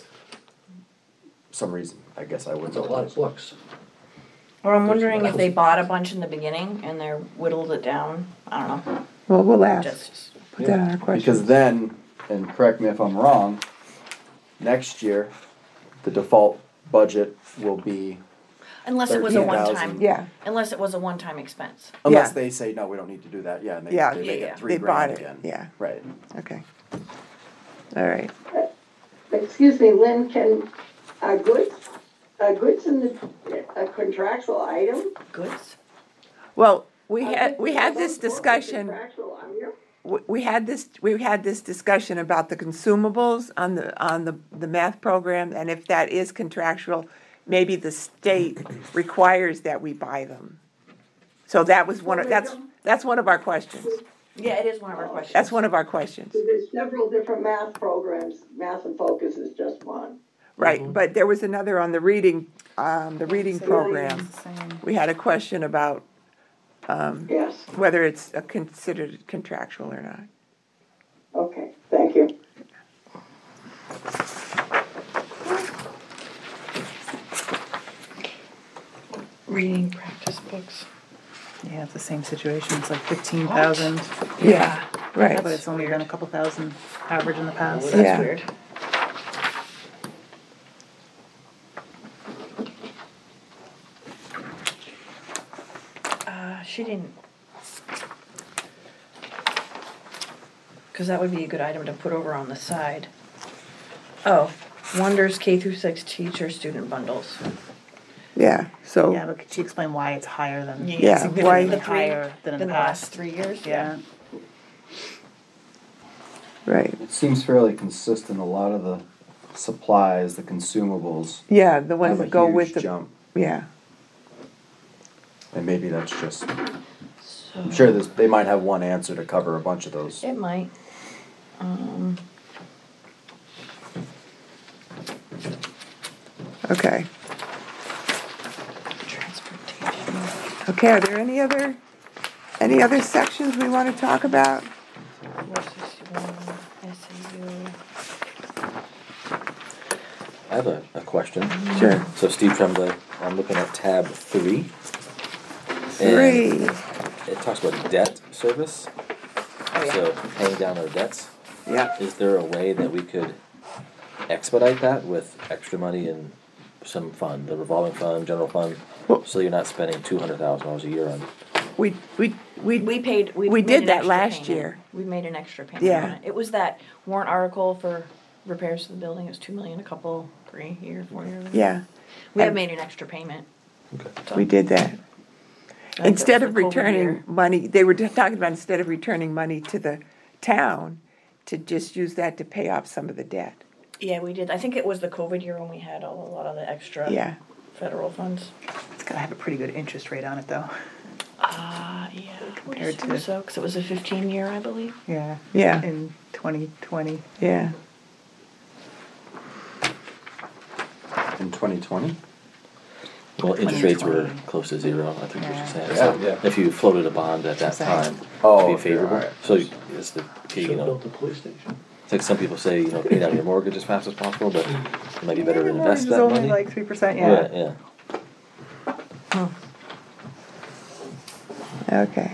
some reason, I guess I It's wouldn't. a lot of books. Or I'm wondering if they bought a bunch in the beginning and they're whittled it down, I don't know, Well, we'll ask, just, put that on our question. Because then, and correct me if I'm wrong, next year, the default budget will be, unless it was a thirteen thousand. one-time, Yeah, unless it was a one-time expense. unless Yeah. they say, no, we don't need to do that, yeah, and they, Yeah. they make Yeah, it yeah. three they bought grand it, again. yeah, Right. okay. All right, Excuse me, Lynn, can, are goods, are goods in the, a contractual item? Goods? well, we I had, think we it's had some this form of discussion, Contractual item. we we had this, we had this discussion about the consumables on the, on the, the math program, and if that is contractual, maybe the state requires that we buy them. So that was one of, that's, that's one of our questions. Yeah, it is one of our questions. That's one of our questions, So there's several different math programs, Math and Focus is just one. right, but there was another on the reading, um, the reading program. Same. We had a question about Yes, whether it's a considered contractual or not. okay, thank you. Reading practice books. Yeah, it's the same situation. It's like fifteen thousand, Yeah, right. but it's only been a couple thousand average in the past. That's Yeah. weird. Uh, she didn't. Cause that would be a good item to put over on the side. Oh, Wonders K through six teacher student bundles. Yeah, so, Yeah, but could she explain why it's higher than, Yeah, Yeah, significantly why- higher than in Than the the last past? three years? Yeah. right, It seems fairly consistent, a lot of the supplies, the consumables, yeah, the ones have a that go with huge the, jump. yeah, And maybe that's just, So. I'm sure there's, they might have one answer to cover a bunch of those. It might. Um, okay. transportation. Okay, are there any other, any other sections we want to talk about? Versus have a, a question. Sure. So Steve Tremblay, I'm looking at tab three. Three. And it talks about debt service. Oh, yeah. So paying down our debts. Yeah. Is there a way that we could expedite that with extra money in some fund, the revolving fund, general fund, Well- so you're not spending two hundred thousand dollars a year on? We, we, we, We paid, we We made did an that extra last payment. year. We made an extra payment Yeah. on it. It was that warrant article for repairs to the building, it was two million, a couple, three years, four years. ago. yeah, We have And- made an extra payment. So, we did that. I think that Instead was of the COVID returning year. money, they were just talking about instead of returning money to the town, to just use that to pay off some of the debt. Yeah, we did. I think it was the COVID year when we had a lot of the extra Yeah, federal funds. It's gotta have a pretty good interest rate on it, though. Ah, yeah. I would Compared assume to- so, because it was a fifteen year, I believe. Yeah. yeah, In twenty twenty. yeah. In twenty twenty? Well, interest rates were twenty. close to zero, I think what Yeah. you're saying. Yeah, So yeah. if you floated a bond at that time, Oh, it'd be okay, favorable. alright. So it's the, you Should've know, built the police station. it's like some people say, you know, pay down your mortgage as fast as possible, but it might be better to Yeah, invest it's that only money. like three percent, Yeah, yeah. yeah. Okay.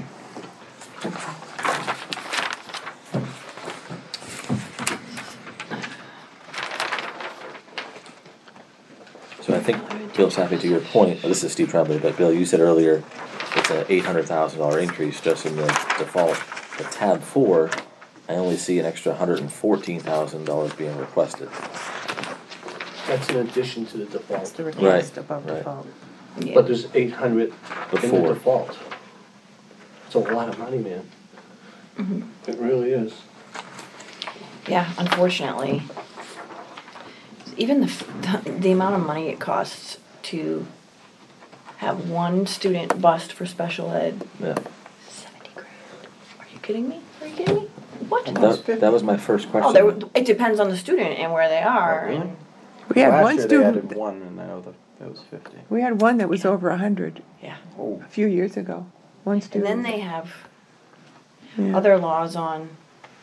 So I think, Bill Sappy, to your point, this is Steve Tremblay, but Bill, you said earlier, it's an eight hundred thousand dollar increase just in the default. But tab four, I only see an extra hundred and fourteen thousand dollars being requested. That's in addition to the That's default. the Right, request above right. default. Yeah. But there's eight hundred in the Before. default. It's a lot of money, man. It really is. Yeah, unfortunately. Even the, f- the, the amount of money it costs to have one student bust for special ed, Yeah. seventy grand. Are you kidding me? Are you kidding me? What? That, that was my first question. Oh, there, were- it depends on the student and where they are. Oh, really? and- We had Last one year they student, added one, and I know that, that was fifty. we had one that was over a hundred Yeah. Oh, a few years ago. One And student. then they have Yeah. other laws on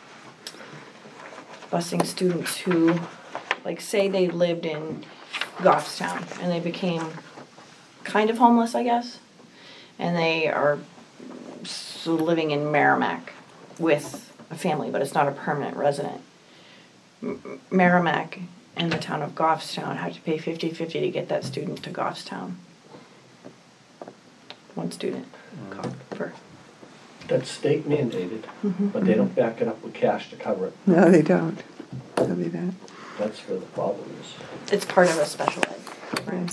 busing students who, like, say they lived in Goffstown and they became kind of homeless, I guess, and they are s- living in Merrimack with a family, but it's not a permanent resident. M- M- Merrimack and the town of Goffstown have to pay fifty-fifty to get that student to Goffstown. One student for That's state mandated, but they don't back it up with cash to cover it. No, they don't. No, they don't. That's where the problem is. It's part of a special ed program.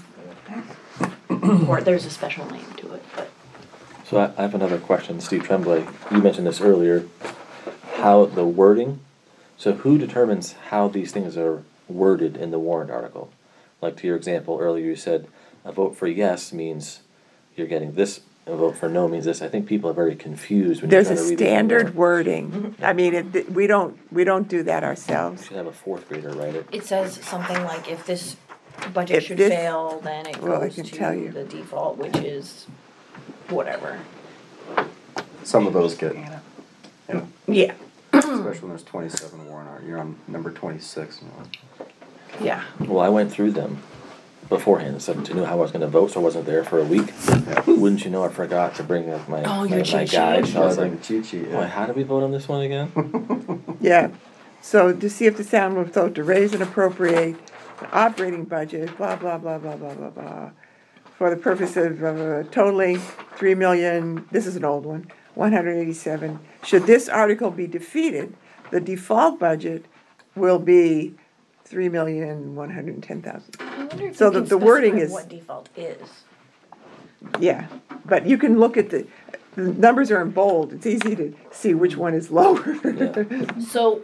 Or there's a special name to it, but So I, I have another question, Steve Tremblay. You mentioned this earlier, how the wording, so who determines how these things are worded in the warrant article? Like to your example earlier, you said a vote for yes means you're getting this, a vote for no means this. I think people are very confused when you There's try a to read the standard warrant. wording. I mean, it, we don't, we don't do that You ourselves. should have a fourth grader write it. it says something like if this budget If should this- fail, then it well, I goes can tell to you. the default, which is whatever. some of those get, Yeah. you know, Yeah. especially when there's twenty-seven warrant art, you're on number twenty-six, you know. Yeah. Well, I went through them beforehand, so to know how I was gonna vote, so I wasn't there for a week. Wouldn't you know, I forgot to bring up my, Oh, my, your my cheat guide. sheet. So I was Sounds like like, a cheat sheet, boy, yeah. how did we vote on this one again? Yeah. So to see if the town will vote to raise and appropriate the operating budget, blah, blah, blah, blah, blah, blah, blah, for the purpose of uh, totaling three million, this is an old one, one hundred eighty-seven. Should this article be defeated, the default budget will be three million, one hundred and ten thousand. I wonder if So you the- can the wording specify is- what default is. Yeah, but you can look at the, the numbers are in bold, it's easy to see which one is lower. So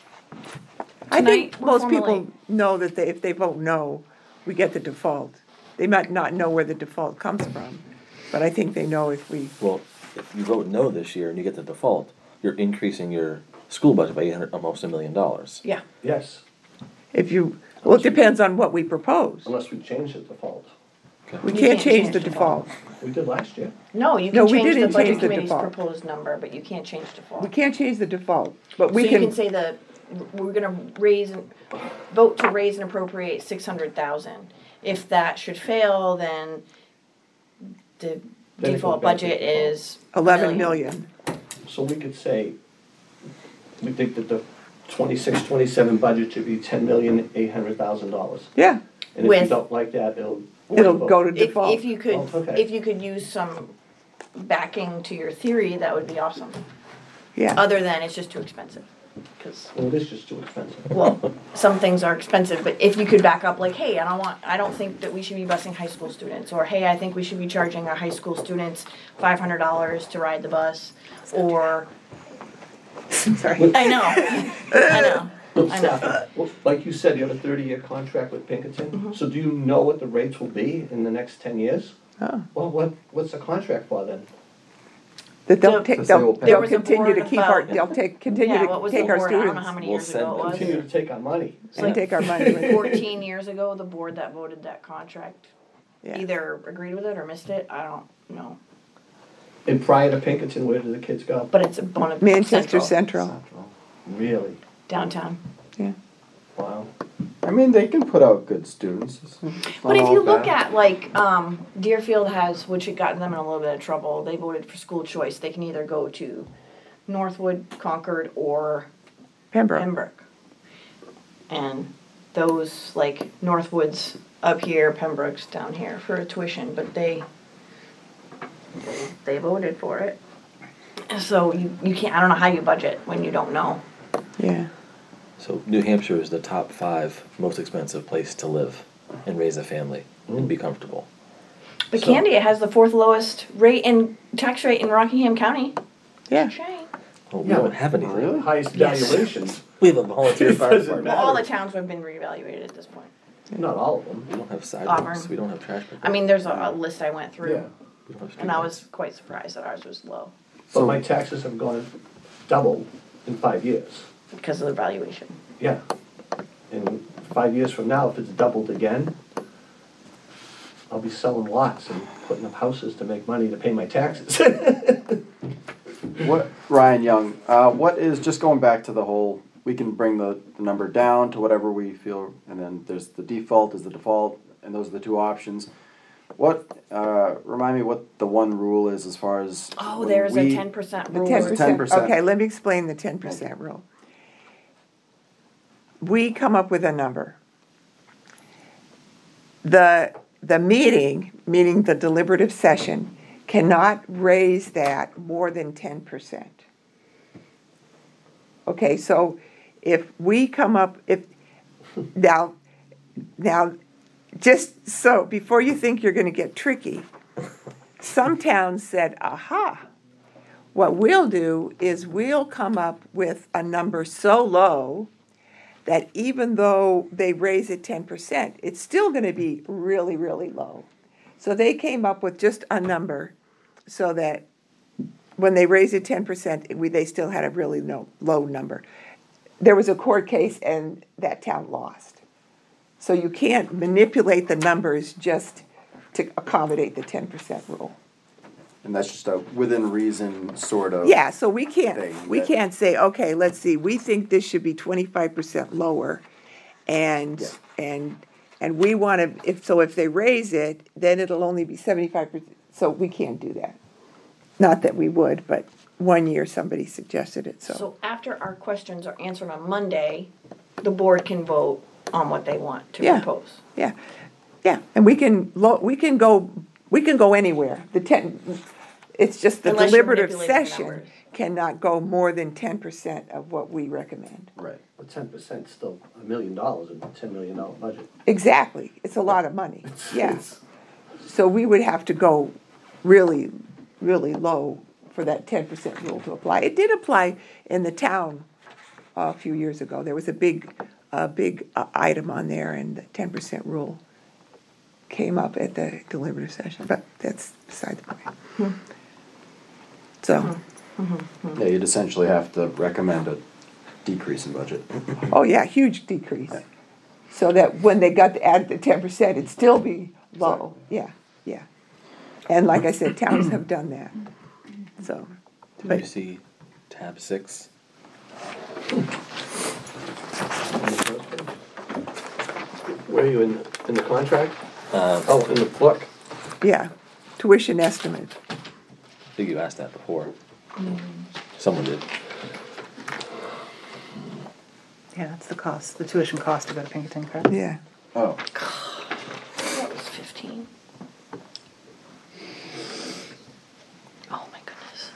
I think Tonight, we're most people formally- know that they, if they vote no, we get the default. They might not know where the default comes from, but I think they know if we, Well, if you vote no this year and you get the default, you're increasing your school budget by eight hundred, almost a million dollars. yeah. Yes, if you, well, it depends on what we propose. unless we change the default. We You can't can't change change the the default. We did last year. No, you No, can we change the didn't budget change the committee's default. proposed number, but you can't change default. We can't change the default, but we So you can, can say the we're gonna raise, and vote to raise and appropriate six hundred thousand. If that should fail, then the Then it goes default back to budget default. is. Eleven million. So we could say, we think that the twenty-six, twenty-seven budget should be ten million, eight hundred thousand dollars. Yeah, And if you With- don't like that, it'll. it'll go to If, default. if you could, Oh, okay. if you could use some backing to your theory, that would be awesome. Yeah, Other than it's just too expensive. Cause, Well, it is just too expensive. well, some things are expensive, but if you could back up like, hey, I don't want, I don't think that we should be busing high school students, or hey, I think we should be charging our high school students five hundred dollars to ride the bus, or, sorry. I know, I know. Look, I know. Steph, well, like you said, you have a thirty-year contract with Pinkerton, Mm-hmm. so do you know what the rates will be in the next ten years? Oh. Well, what, what's the contract for then? That they'll The- take, Because they will they'll, pay. they'll There was a continue to board keep our, about- they'll take, continue Yeah, to what was the take our board, I don't know how students many We'll years send ago it was. Continue to take our money. It's and like take our money. fourteen years ago, the board that voted that contract Yeah. either agreed with it or missed it, I don't know. And prior to Pinkerton, where did the kids go? But it's a bona Manchester Central, Central, Really? downtown. yeah. Wow. I mean, they can put out good students. It's not But if all you look bad. at like um, Deerfield has, which had gotten them in a little bit of trouble. They voted for school choice. They can either go to Northwood, Concord, or Pembroke. Pembroke. And those like Northwood's up here, Pembroke's down here for tuition, but they they, they voted for it. So you, you can't. I don't know how you budget when you don't know. Yeah, So New Hampshire is the top five most expensive place to live and raise a family and be comfortable. But So- Candia has the fourth lowest rate in tax rate in Rockingham County. yeah. Shame. Well, we Yeah. don't have anything. Really? Highest Yes. valuations. We have a volunteer It fire doesn't department. matter. All the towns have been reevaluated at this point. Not all of them. We don't have sidewalks. Auburn. We don't have trash pickup. I mean, there's a, a list I went through, Yeah. We don't have street and I lights. was quite surprised that ours was low But my taxes have gone double in five years. because of the valuation. Yeah. And five years from now, if it's doubled again, I'll be selling lots and putting up houses to make money to pay my taxes. What, Ryan Young, uh, what is, just going back to the whole, we can bring the, the number down to whatever we feel, and then there's the default is the default, and those are the two options. What, uh, remind me what the one rule is as far as. Oh, when there's a we- ten percent The rule. ten ten percent, percent. okay, let me explain the ten percent rule. We come up with a number. The, the meeting, meaning the deliberative session, cannot raise that more than ten percent. Okay, so if we come up, if, now, now, just so, before you think you're gonna get tricky, some towns said, aha, what we'll do is we'll come up with a number so low that even though they raise it ten percent, it's still gonna be really, really low. So they came up with just a number so that when they raised it ten percent, we, they still had a really no, low number. There was a court case and that town lost. So you can't manipulate the numbers just to accommodate the ten percent rule. And that's just a within reason sort of. Yeah, so we can't, thing we that- can't say, okay, let's see, we think this should be twenty-five percent lower. And, Yeah. and, and we wanna, if, so if they raise it, then it'll only be seventy-five percent, so we can't do that. Not that we would, but one year somebody suggested it, so, So after our questions are answered on Monday, the board can vote on what they want to Yeah. propose. yeah. Yeah, and we can, lo- we can go, we can go anywhere, the ten, it's just the Unless you're deliberative manipulating the session numbers. cannot go more than ten percent of what we recommend. Right. But ten percent still a million dollars in a ten million dollar budget. Exactly, it's a lot of money, yeah. It's- So we would have to go really, really low for that ten percent rule to apply. It did apply in the town uh, a few years ago. There was a big, a big uh, item on there, and the ten percent rule came up at the deliberative session, but that's beside the point. So, Yeah, you'd essentially have to recommend a decrease in budget. oh yeah, huge decrease. So that when they got to add the ten percent, it'd still be low, yeah, yeah. And like I said, towns have done that, so. Did but- you see tab six? are you in, in the contract? Uh, Oh, in the book? Yeah, tuition estimate. I think you asked that before. Someone did. Yeah, that's the cost, the tuition cost to go to Pinkerton, correct? Yeah. Oh, That was fifteen. Oh my goodness.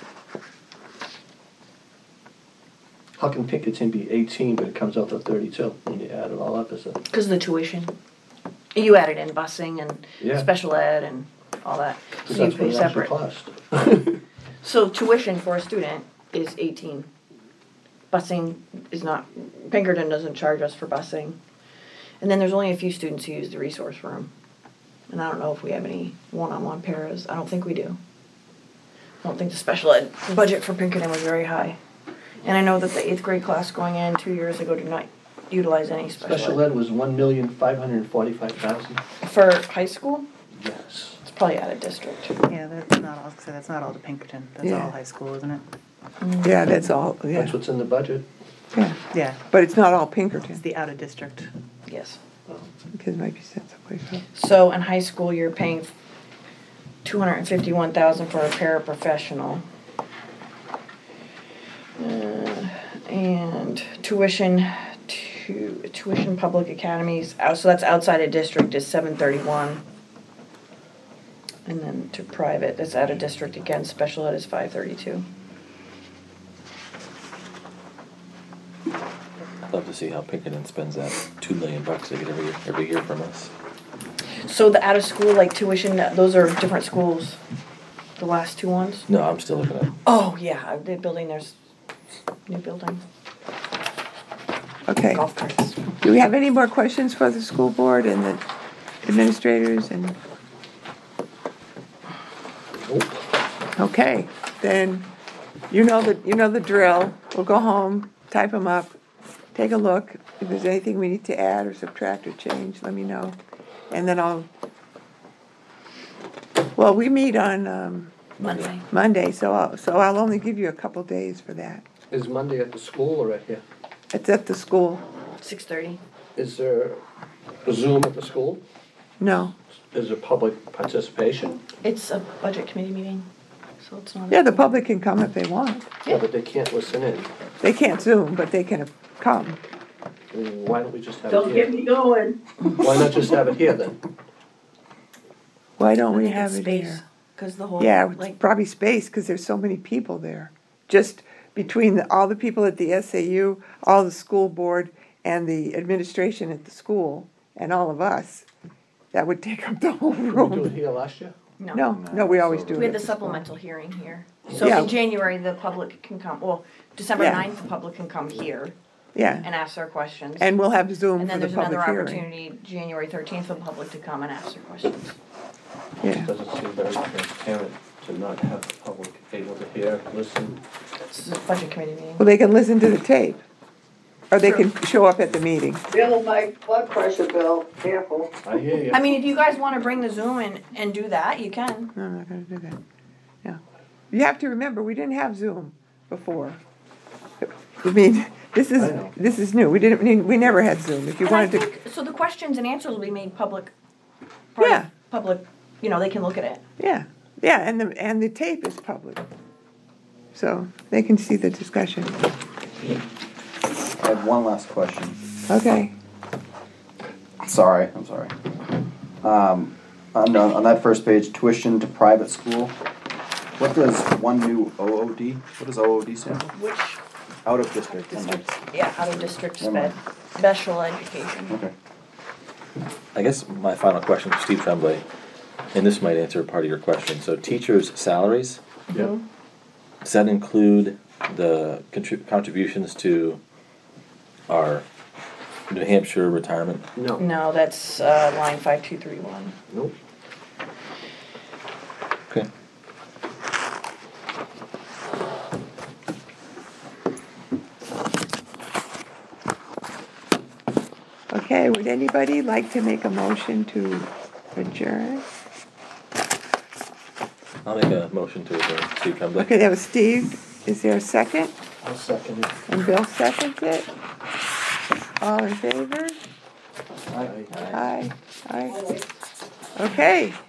How can Pinkerton be eighteen, but it comes out to thirty-two when you add it all up, is it? Because of the tuition. You added in busing and Yeah. special ed and all that. Because So you that's what pay it actually separate. cost. So tuition for a student is eighteen. Busing is not, Pinkerton doesn't charge us for busing. And then there's only a few students who use the resource room. And I don't know if we have any one-on-one paras. I don't think we do. I don't think the special ed budget for Pinkerton was very high. And I know that the eighth grade class going in two years ago did not utilize any Special special ed. ed was one million five hundred and forty-five thousand. For high school, Yes. it's probably out of district. Yeah, that's not all, so that's not all to Pinkerton, that's Yeah. all high school, isn't it? Yeah, that's all, yeah, That's what's in the budget. yeah. Yeah, But it's not all it's Pinkerton, the out of district. Yes. because it might be sent someplace else. So in high school, you're paying two hundred and fifty-one thousand for a paraprofessional. Uh, and tuition to, tuition public academies, out- so that's outside of district is seven thirty-one. And then to private, that's out of district again, special ed is five thirty-two. I'd love to see how Pinkerton spends that two million bucks they get every, every year from us. So the out of school, like tuition, those are different schools, the last two ones? No, I'm still looking at, Oh, yeah, the building, there's new building, Okay, golf carts. do we have any more questions for the school board and the administrators and? Okay, then, you know the, you know the drill, we'll go home, type them up, take a look, if there's anything we need to add or subtract or change, let me know, and then I'll, well, we meet on, um, Monday. Monday, so I'll, so I'll only give you a couple days for that. Is Monday at the school or at here? It's at the school, Six thirty. Is there a Zoom at the school? no, Is there public participation? It's a budget committee meeting, so it's not. yeah, the public can come if they want, Yeah, but they can't listen in. they can't Zoom, but they can come. I mean, why don't we just have it Don't get here? me going. Why not just have it here then? Why don't I we think have it's it space, here? Cause the whole, Yeah, it's like, probably space, because there's so many people there. Just between the, all the people at the S A U, all the school board, and the administration at the school, and all of us, that would take up the whole Did we do it room. here last year? no. No, no, we always do it. We had the at the school. supplemental hearing here. So Yeah. in January, the public can come, well, December Yeah. ninth, the public can come here Yeah, and ask their questions. and we'll have Zoom And for then the there's another public hearing. opportunity, January thirteenth, for the public to come and ask their questions. Yeah, Doesn't seem very transparent to not have the public able to hear, listen. It's a budget committee meeting. well, they can listen to the tape, or they can show up at the meeting. Bill, my blood pressure, Bill, careful. I hear you. I mean, if you guys wanna bring the Zoom and, and do that, you can. No, I'm not gonna do that, no. You have to remember, we didn't have Zoom before. I mean, this is, I know. this is new, we didn't, we we never had Zoom, if you And I wanted to. think, so the questions and answers will be made public, part of Yeah. public, you know, they can look at it. Yeah, yeah, and the, and the tape is public. So they can see the discussion. I have one last question. Okay, Sorry, I'm sorry. Um, on, on that first page, tuition to private school, what does one new O O D, what does O O D stand for? Which Out of district. I'm like, district, yeah, out of district Never sped, mind. special education. Okay. I guess my final question to Steve Tremblay, and this might answer part of your question. So teachers' salaries, Yeah. does that include the contrib- contributions to our New Hampshire retirement? No, No, that's, uh, line five two three one. nope. Okay. okay, would anybody like to make a motion to adjourn? I'll make a motion to adjourn. Steve Tremblay. Okay, that was Steve, is there a second? I'll second it. And Bill seconds it? All in favor? Aye, aye. Okay,